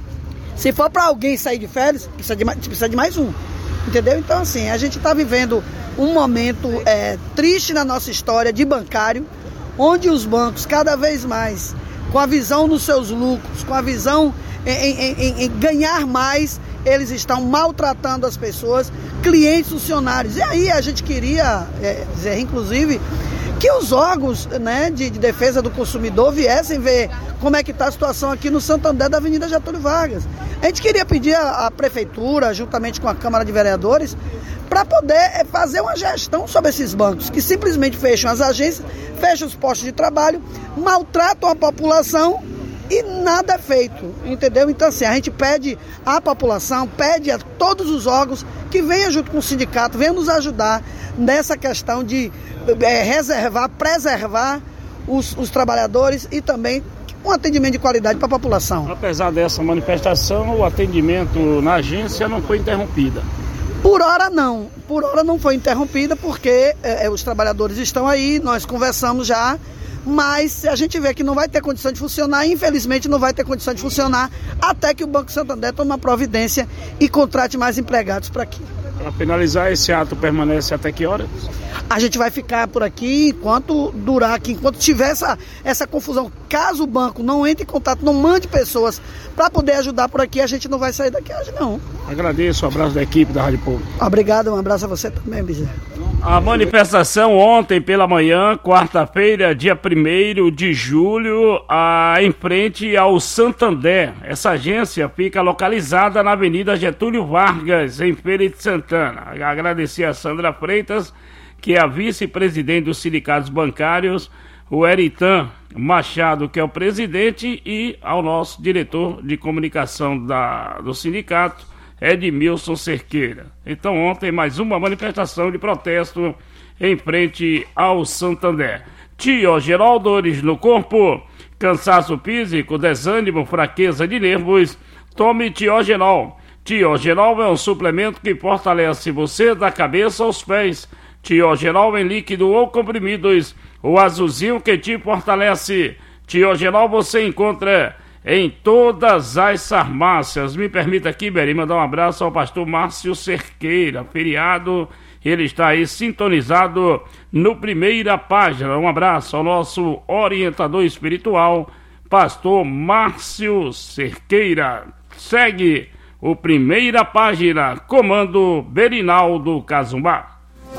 Se for para alguém sair de férias, precisa de, mais, precisa de mais um. Entendeu? Então, assim, a gente está vivendo um momento é, triste na nossa história de bancário, onde os bancos, cada vez mais, com a visão nos seus lucros, com a visão em, em, em, em ganhar mais, eles estão maltratando as pessoas, clientes, funcionários. E aí a gente queria é, dizer, inclusive, que os órgãos, né, de, de defesa do consumidor viessem ver como é que está a situação aqui no Santander da Avenida Getúlio Vargas. A gente queria pedir à Prefeitura, juntamente com a Câmara de Vereadores, para poder é, fazer uma gestão sobre esses bancos, que simplesmente fecham as agências, fecham os postos de trabalho, maltratam a população e nada é feito, entendeu? Então, assim, a gente pede à população, pede a todos os órgãos que venham junto com o sindicato, venham nos ajudar nessa questão de é, reservar, preservar os, os trabalhadores e também um atendimento de qualidade para a população. Apesar dessa manifestação, o atendimento na agência não foi interrompida. Por hora não, por hora não foi interrompida porque é, os trabalhadores estão aí, nós conversamos já, mas se a gente vê que não vai ter condição de funcionar, infelizmente não vai ter condição de funcionar até que o Banco Santander tome uma providência e contrate mais empregados para aqui. Para finalizar, esse ato permanece até que horas? A gente vai ficar por aqui enquanto durar aqui, enquanto tiver essa, essa confusão. Caso o banco não entre em contato, não mande pessoas para poder ajudar por aqui, a gente não vai sair daqui hoje, não. Agradeço, um abraço da equipe da Rádio Povo. Obrigado, um abraço a você também, Bezerra. A manifestação ontem pela manhã, quarta-feira, dia primeiro de julho, a, em frente ao Santander. Essa agência fica localizada na Avenida Getúlio Vargas, em Feira de Santana. Agradecer a Sandra Freitas, que é a vice-presidente dos sindicatos bancários, o Eritan Machado, que é o presidente, e ao nosso diretor de comunicação da, do sindicato, Edmilson Cerqueira. Então ontem mais uma manifestação de protesto em frente ao Santander. Tio Geraldo, dores no corpo, cansaço físico, desânimo, fraqueza de nervos, tome Tiogenol. Tiogenol é um suplemento que fortalece você da cabeça aos pés. Tiogenol em líquido ou comprimidos, o azulzinho que te fortalece. Tiogenol você encontra em todas as farmácias. Me permita aqui, Beri, mandar um abraço ao pastor Márcio Cerqueira, feriado, ele está aí sintonizado no Primeira Página. Um abraço ao nosso orientador espiritual, pastor Márcio Cerqueira. Segue o Primeira Página, comando Berinaldo Cazumbá.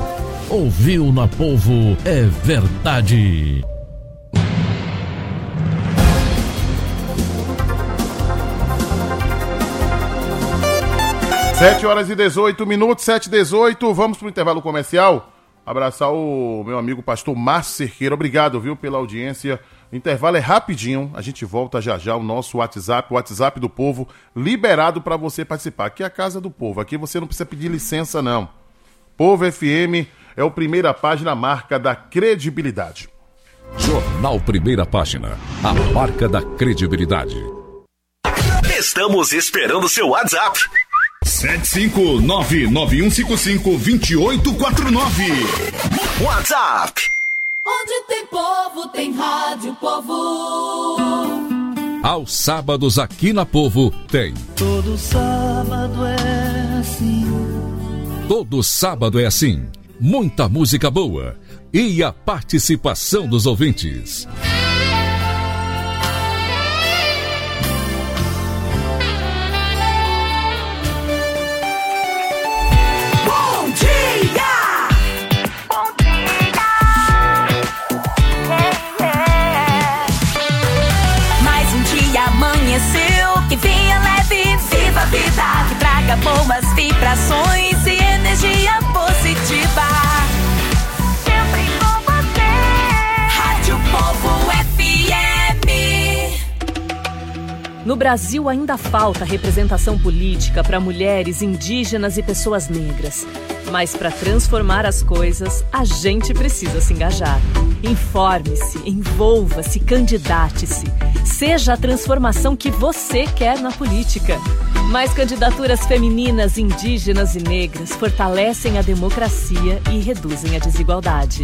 Ouviu na Povo é verdade. sete horas e dezoito minutos, sete e dezoito, vamos para o intervalo comercial. Abraçar o meu amigo pastor Márcio Cerqueira, obrigado, viu, pela audiência. O intervalo é rapidinho, a gente volta já já, o nosso WhatsApp, o WhatsApp do povo, liberado para você participar. Aqui é a casa do povo, aqui você não precisa pedir licença não. Povo F M é o Primeira Página, marca da credibilidade. Jornal Primeira Página, a marca da credibilidade. Estamos esperando seu WhatsApp. sete cinco nove nove um cinco cinco dois oito quatro nove. WhatsApp. Onde tem povo, tem rádio Povo. Aos sábados aqui na Povo tem. Todo sábado é assim. Todo sábado é assim. Muita música boa e a participação dos ouvintes. Bom dia! Bom dia! Yeah, yeah. Mais um dia amanheceu que venha leve, viva a vida, que traga boas vibrações e energia positiva. Sempre com você. Rádio Povo F M. No Brasil ainda falta representação política para mulheres, indígenas e pessoas negras. Mas para transformar as coisas, a gente precisa se engajar. Informe-se, envolva-se, candidate-se. Seja a transformação que você quer na política. Mais candidaturas femininas, indígenas e negras fortalecem a democracia e reduzem a desigualdade.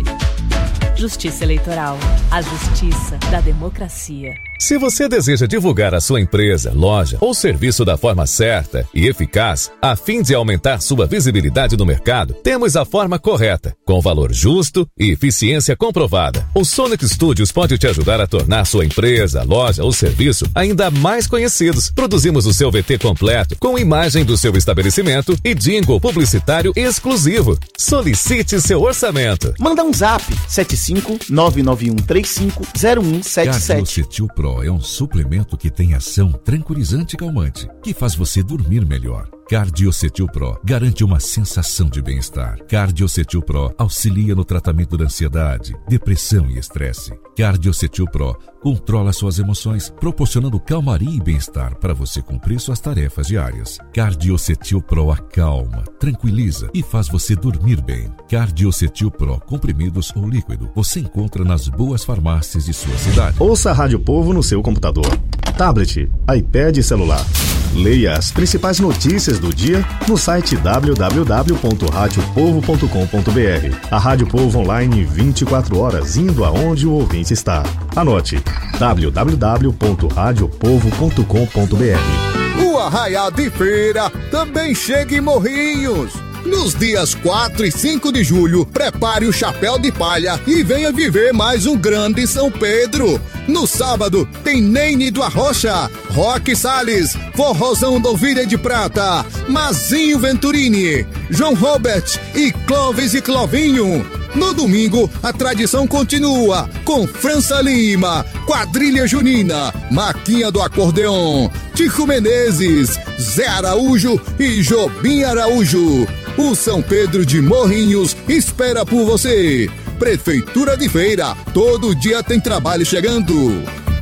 Justiça Eleitoral. A justiça da democracia. Se você deseja divulgar a sua empresa, loja ou serviço da forma certa e eficaz, a fim de aumentar sua visibilidade no mercado, temos a forma correta, com valor justo e eficiência comprovada. O Sonic Studios pode te ajudar a tornar sua empresa, loja ou serviço ainda mais conhecidos. Produzimos o seu V T completo, com imagem do seu estabelecimento e jingle publicitário exclusivo. Solicite seu orçamento. Manda um zap, sete cinco nove nove um três cinco zero um sete sete. Cardiocetil Pro é um suplemento que tem ação tranquilizante e calmante, que faz você dormir melhor. Cardiocetil Pro garante uma sensação de bem-estar. Cardiocetil Pro auxilia no tratamento da ansiedade, depressão e estresse. Cardiocetil Pro controla suas emoções, proporcionando calmaria e bem-estar para você cumprir suas tarefas diárias. Cardiocetil Pro acalma, tranquiliza e faz você dormir bem. Cardiocetil Pro, comprimidos ou líquido, você encontra nas boas farmácias de sua cidade. Ouça a Rádio Povo no seu computador, tablet, iPad e celular. Leia as principais notícias do dia no site w w w ponto rádio povo ponto com ponto b r. A Rádio Povo online vinte e quatro horas, indo aonde o ouvinte está. Anote: w w w ponto rádio povo ponto com ponto b r. O Arraial de Feira também chega em Morrinhos. Nos dias quatro e cinco de julho, prepare o chapéu de palha e venha viver mais um grande São Pedro. No sábado, tem Neine do Arrocha, Roque Salles, Forrozão do Ovelha de Prata, Mazinho Venturini, João Robert e Clóvis e Clovinho. No domingo, a tradição continua com França Lima, Quadrilha Junina, Maquinha do Acordeon, Tico Menezes, Zé Araújo e Jobim Araújo. O São Pedro de Morrinhos espera por você. Prefeitura de Feira, todo dia tem trabalho chegando.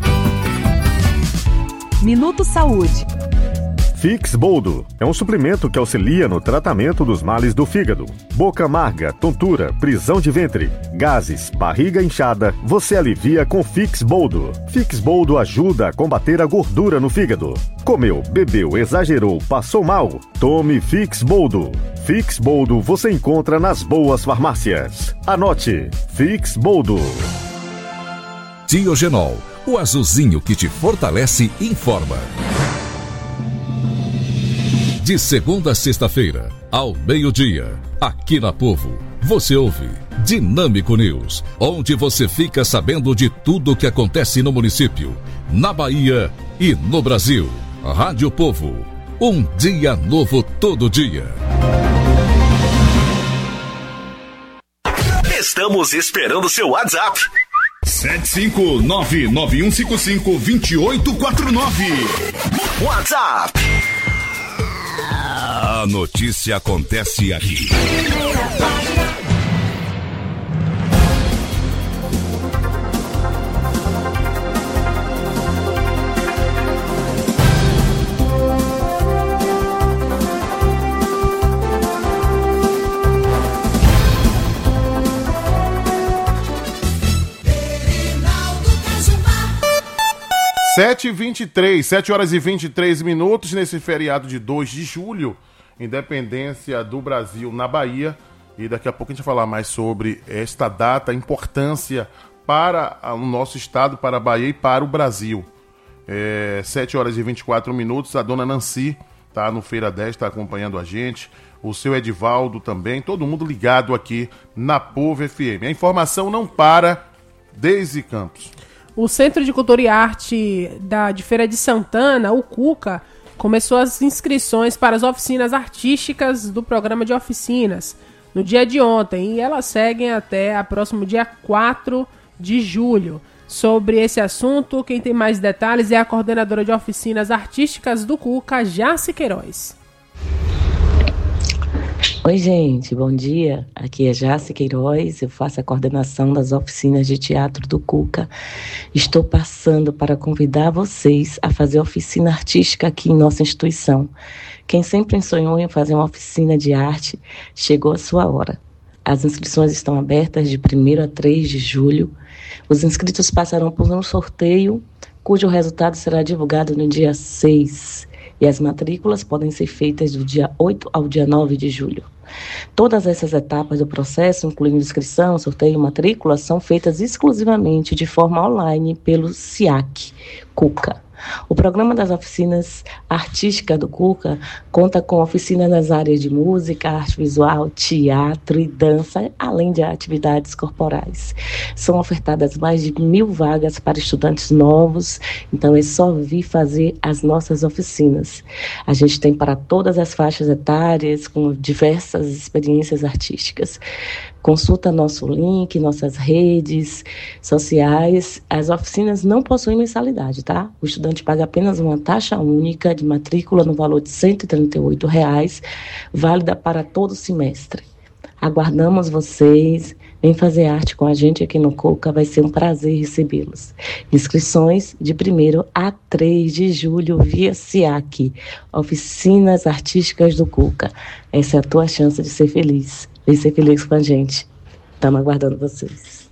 Minuto Saúde. Fix Boldo é um suplemento que auxilia no tratamento dos males do fígado. Boca amarga, tontura, prisão de ventre, gases, barriga inchada, você alivia com Fix Boldo. Fix Boldo ajuda a combater a gordura no fígado. Comeu, bebeu, exagerou, passou mal? Tome Fix Boldo. Fix Boldo você encontra nas boas farmácias. Anote: Fix Boldo. Tiogenol, o azulzinho que te fortalece e informa. De segunda a sexta-feira, ao meio-dia, aqui na Povo, você ouve Dinâmico News, onde você fica sabendo de tudo o que acontece no município, na Bahia e no Brasil. Rádio Povo, um dia novo todo dia. Estamos esperando seu WhatsApp. sete cinco nove nove um cinco cinco dois oito quatro nove. WhatsApp. A notícia acontece aqui. sete e vinte e três, sete horas e vinte e três minutos nesse feriado de dois de julho, independência do Brasil na Bahia. E daqui a pouco a gente vai falar mais sobre esta data, a importância para o nosso estado, para a Bahia e para o Brasil. É, sete horas e vinte e quatro minutos, a dona Nancy está no Feira dez, está acompanhando a gente, o seu Edivaldo também, todo mundo ligado aqui na Povo F M. A informação não para desde Campos. O Centro de Cultura e Arte da, de Feira de Santana, o Cuca, começou as inscrições para as oficinas artísticas do programa de oficinas no dia de ontem, e elas seguem até o próximo dia quatro de julho. sobre esse assunto. Quem tem mais detalhes é a coordenadora de oficinas artísticas do Cuca, Jaci Queiroz. Oi, gente, bom dia. Aqui é Jaci Queiroz, eu faço a coordenação das oficinas de teatro do Cuca. Estou passando para convidar vocês a fazer oficina artística aqui em nossa instituição. Quem sempre sonhou em fazer uma oficina de arte, chegou a sua hora. As inscrições estão abertas de primeiro a três de julho. Os inscritos passarão por um sorteio, cujo resultado será divulgado no dia seis. E as matrículas podem ser feitas do dia oito ao dia nove de julho. Todas essas etapas do processo, incluindo inscrição, sorteio e matrícula, são feitas exclusivamente de forma online pelo S I A C Cuca. O programa das oficinas artísticas do Cuca conta com oficinas nas áreas de música, arte visual, teatro e dança, além de atividades corporais. São ofertadas mais de mil vagas para estudantes novos, então é só vir fazer as nossas oficinas. A gente tem para todas as faixas etárias, com diversas experiências artísticas. Consulta nosso link, nossas redes sociais. As oficinas não possuem mensalidade, tá? O estudante paga apenas uma taxa única de matrícula no valor de cento e trinta e oito reais, válida para todo o semestre. Aguardamos vocês. Vem fazer arte com a gente aqui no Cuca, vai ser um prazer recebê-los. Inscrições de primeiro a três de julho via S I A C, Oficinas Artísticas do Cuca. Essa é a tua chance de ser feliz. Vem ser feliz com a gente. Estamos aguardando vocês.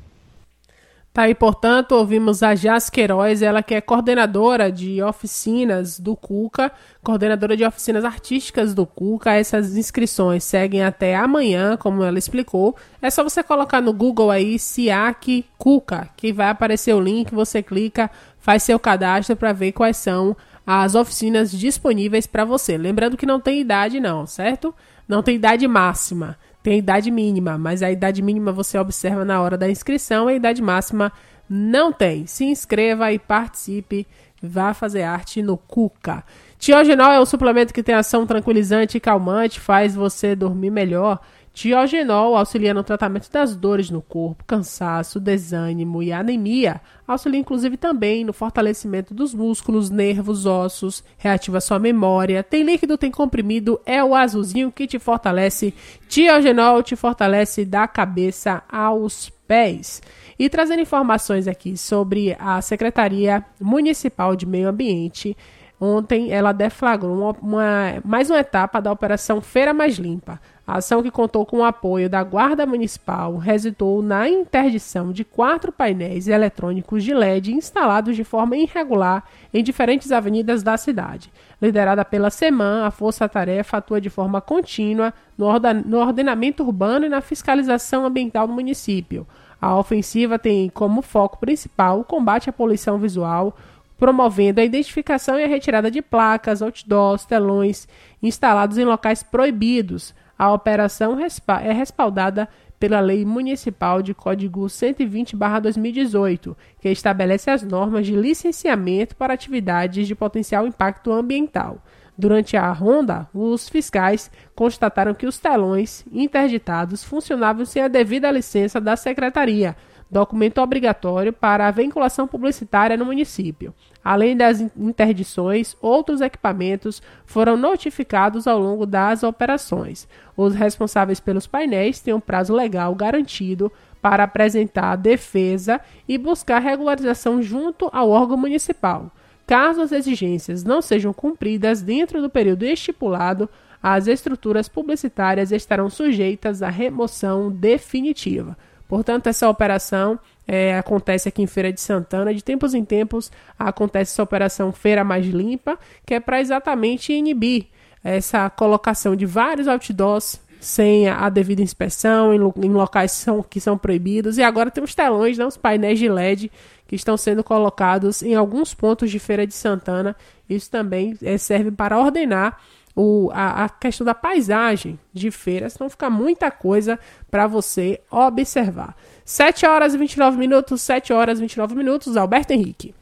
Tá aí, portanto, ouvimos a Jaci Queiroz, ela que é coordenadora de oficinas do Cuca, coordenadora de oficinas artísticas do Cuca. Essas inscrições seguem até amanhã, como ela explicou. É só você colocar no Google aí, S I A C Cuca, que vai aparecer o link, você clica, faz seu cadastro para ver quais são as oficinas disponíveis para você. Lembrando que não tem idade não, certo? Não tem idade máxima. Tem idade mínima, mas a idade mínima você observa na hora da inscrição, a idade máxima não tem. Se inscreva e participe, vá fazer arte no Cuca. Tiogenol é um suplemento que tem ação tranquilizante e calmante, faz você dormir melhor. Tiogenol auxilia no tratamento das dores no corpo, cansaço, desânimo e anemia. Auxilia inclusive também no fortalecimento dos músculos, nervos, ossos, reativa sua memória. Tem líquido, tem comprimido, é o azulzinho que te fortalece. Tiogenol te fortalece da cabeça aos pés. E trazendo informações aqui sobre a Secretaria Municipal de Meio Ambiente, ontem ela deflagrou uma, uma, mais uma etapa da Operação Feira Mais Limpa. A ação, que contou com o apoio da Guarda Municipal, resultou na interdição de quatro painéis eletrônicos de L E D instalados de forma irregular em diferentes avenidas da cidade. Liderada pela SEMAN, a Força-Tarefa atua de forma contínua no, orda- no ordenamento urbano e na fiscalização ambiental do município. A ofensiva tem como foco principal o combate à poluição visual, promovendo a identificação e a retirada de placas, outdoors, telões instalados em locais proibidos. A operação respa- é respaldada pela Lei Municipal de Código cento e vinte barra dois mil e dezoito, que estabelece as normas de licenciamento para atividades de potencial impacto ambiental. Durante a ronda, os fiscais constataram que os telões interditados funcionavam sem a devida licença da Secretaria, documento obrigatório para a vinculação publicitária no município. Além das interdições, outros equipamentos foram notificados ao longo das operações. Os responsáveis pelos painéis têm um prazo legal garantido para apresentar defesa e buscar regularização junto ao órgão municipal. Caso as exigências não sejam cumpridas dentro do período estipulado, as estruturas publicitárias estarão sujeitas à remoção definitiva. Portanto, essa operação é, acontece aqui em Feira de Santana. De tempos em tempos acontece essa operação Feira Mais Limpa, que é para exatamente inibir essa colocação de vários outdoors sem a, a devida inspeção, em, em locais que são, que são proibidos. E agora tem os telões, né, os painéis de L E D que estão sendo colocados em alguns pontos de Feira de Santana. Isso também é, serve para ordenar O, a, a questão da paisagem de feira, senão fica muita coisa para você observar. sete horas e vinte e nove minutos, sete horas e vinte e nove minutos, Alberto Henrique.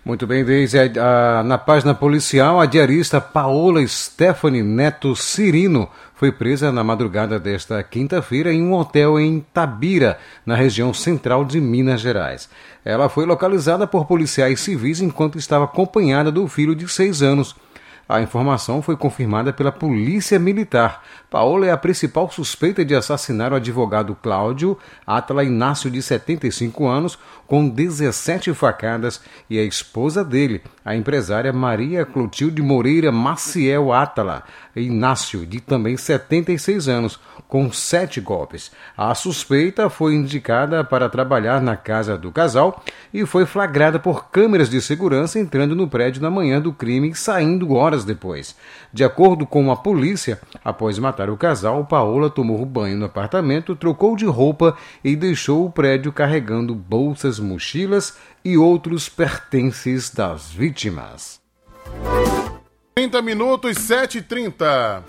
Muito bem, desde a, a, na página policial, a diarista Paola Stephanie Neto Cirino foi presa na madrugada desta quinta-feira em um hotel em Tabira, na região central de Minas Gerais. Ela foi localizada por policiais civis enquanto estava acompanhada do filho de seis anos. A informação foi confirmada pela Polícia Militar. Paola é a principal suspeita de assassinar o advogado Cláudio Átala Inácio, de setenta e cinco anos, com dezessete facadas, e a esposa dele, a empresária Maria Clotilde Moreira Maciel Átala Inácio, de também setenta e seis anos, com sete golpes. A suspeita foi indicada para trabalhar na casa do casal e foi flagrada por câmeras de segurança entrando no prédio na manhã do crime e saindo horas depois. De acordo com a polícia, após matar o casal, Paola tomou banho no apartamento, trocou de roupa e deixou o prédio carregando bolsas, mochilas e outros pertences das vítimas. trinta minutos, sete e trinta.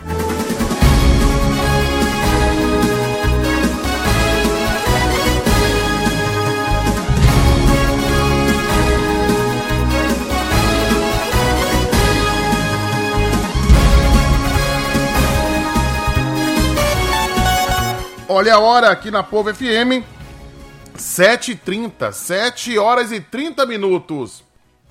Olha a hora aqui na Povo F M, sete e trinta, sete horas e trinta minutos.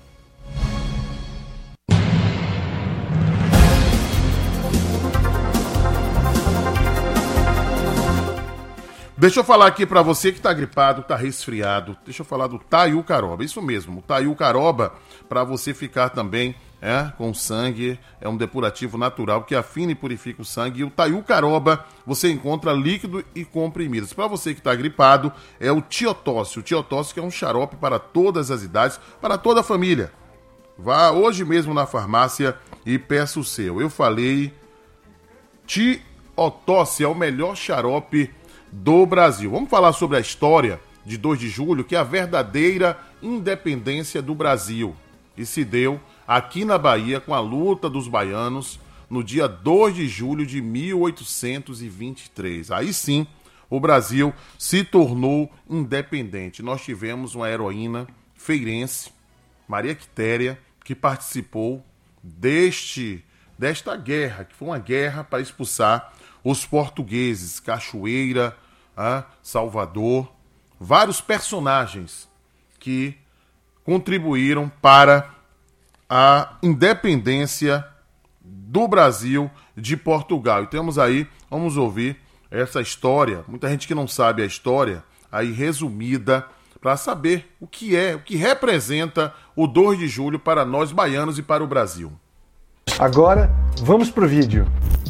Deixa eu falar aqui pra você que tá gripado, tá resfriado, deixa eu falar do Taiu Caroba, isso mesmo, o Taiu Caroba, pra você ficar também é, com sangue, é um depurativo natural que afina e purifica o sangue, e o Taiu Caroba você encontra líquido e comprimidos. Pra você que tá gripado, é o Tiotócio, o Tiotócio que é um xarope para todas as idades, para toda a família. Vá hoje mesmo na farmácia e peça o seu. Eu falei, Tiotócio é o melhor xarope do Brasil. Vamos falar sobre a história de dois de julho, que é a verdadeira independência do Brasil. E se deu aqui na Bahia com a luta dos baianos no dia dois de julho de mil oitocentos e vinte e três. Aí sim, o Brasil se tornou independente. Nós tivemos uma heroína feirense, Maria Quitéria, que participou deste, desta guerra, que foi uma guerra para expulsar os portugueses, Cachoeira, ah, Salvador, vários personagens que contribuíram para a independência do Brasil de Portugal. E temos aí, vamos ouvir essa história, muita gente que não sabe a história, aí resumida, para saber o que é, o que representa o dois de julho para nós baianos e para o Brasil. Agora, vamos pro vídeo.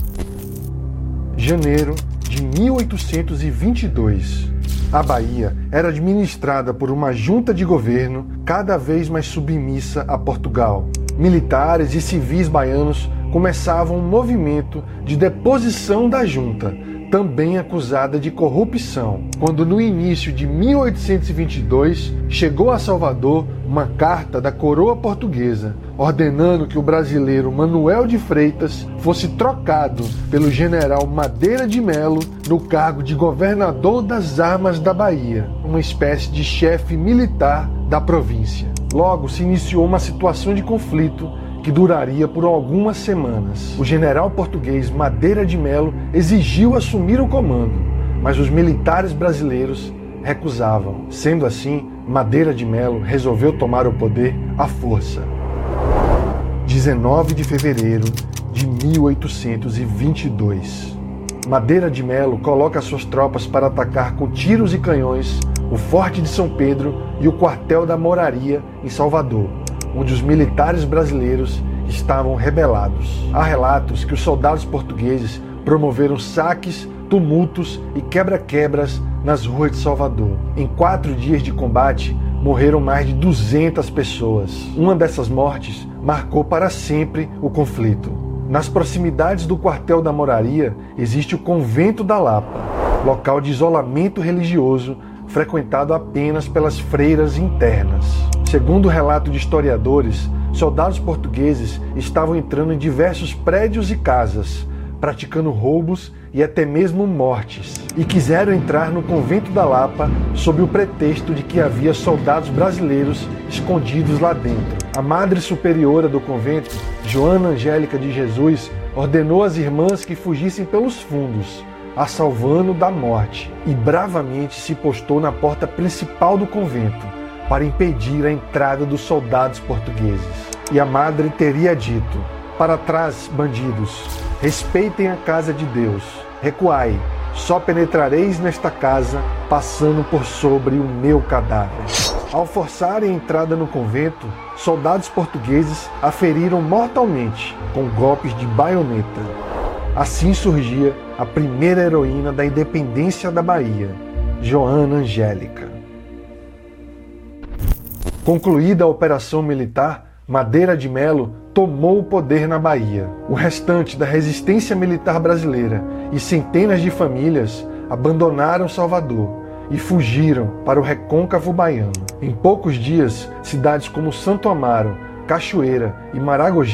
Janeiro de mil oitocentos e vinte e dois. A Bahia era administrada por uma junta de governo cada vez mais submissa a Portugal. Militares e civis baianos começavam um movimento de deposição da junta, também acusada de corrupção, quando no início de mil oitocentos e vinte e dois chegou a Salvador uma carta da coroa portuguesa ordenando que o brasileiro Manuel de Freitas fosse trocado pelo general Madeira de Melo no cargo de governador das armas da Bahia, uma espécie de chefe militar da província. Logo se iniciou uma situação de conflito que duraria por algumas semanas. O general português Madeira de Melo exigiu assumir o comando, mas os militares brasileiros recusavam. Sendo assim, Madeira de Melo resolveu tomar o poder à força. dezenove de fevereiro de mil oitocentos e vinte e dois. Madeira de Melo coloca suas tropas para atacar com tiros e canhões o Forte de São Pedro e o quartel da Moraria em Salvador, onde os militares brasileiros estavam rebelados. Há relatos que os soldados portugueses promoveram saques, tumultos e quebra-quebras nas ruas de Salvador. Em quatro dias de combate, morreram mais de duzentas pessoas. Uma dessas mortes marcou para sempre o conflito. Nas proximidades do quartel da Moraria existe o Convento da Lapa, local de isolamento religioso frequentado apenas pelas freiras internas. Segundo o relato de historiadores, soldados portugueses estavam entrando em diversos prédios e casas, praticando roubos e até mesmo mortes, e quiseram entrar no Convento da Lapa sob o pretexto de que havia soldados brasileiros escondidos lá dentro. A Madre Superiora do convento, Joana Angélica de Jesus, ordenou às irmãs que fugissem pelos fundos, a salvando da morte, e bravamente se postou na porta principal do convento para impedir a entrada dos soldados portugueses. E a madre teria dito: para trás, bandidos, respeitem a casa de Deus, recuai, só penetrareis nesta casa passando por sobre o meu cadáver. Ao forçarem a entrada no convento, soldados portugueses a feriram mortalmente com golpes de baioneta. Assim surgia a primeira heroína da independência da Bahia, Joana Angélica. Concluída a operação militar, Madeira de Melo tomou o poder na Bahia. O restante da resistência militar brasileira e centenas de famílias abandonaram Salvador e fugiram para o recôncavo baiano. Em poucos dias, cidades como Santo Amaro, Cachoeira e Maragogi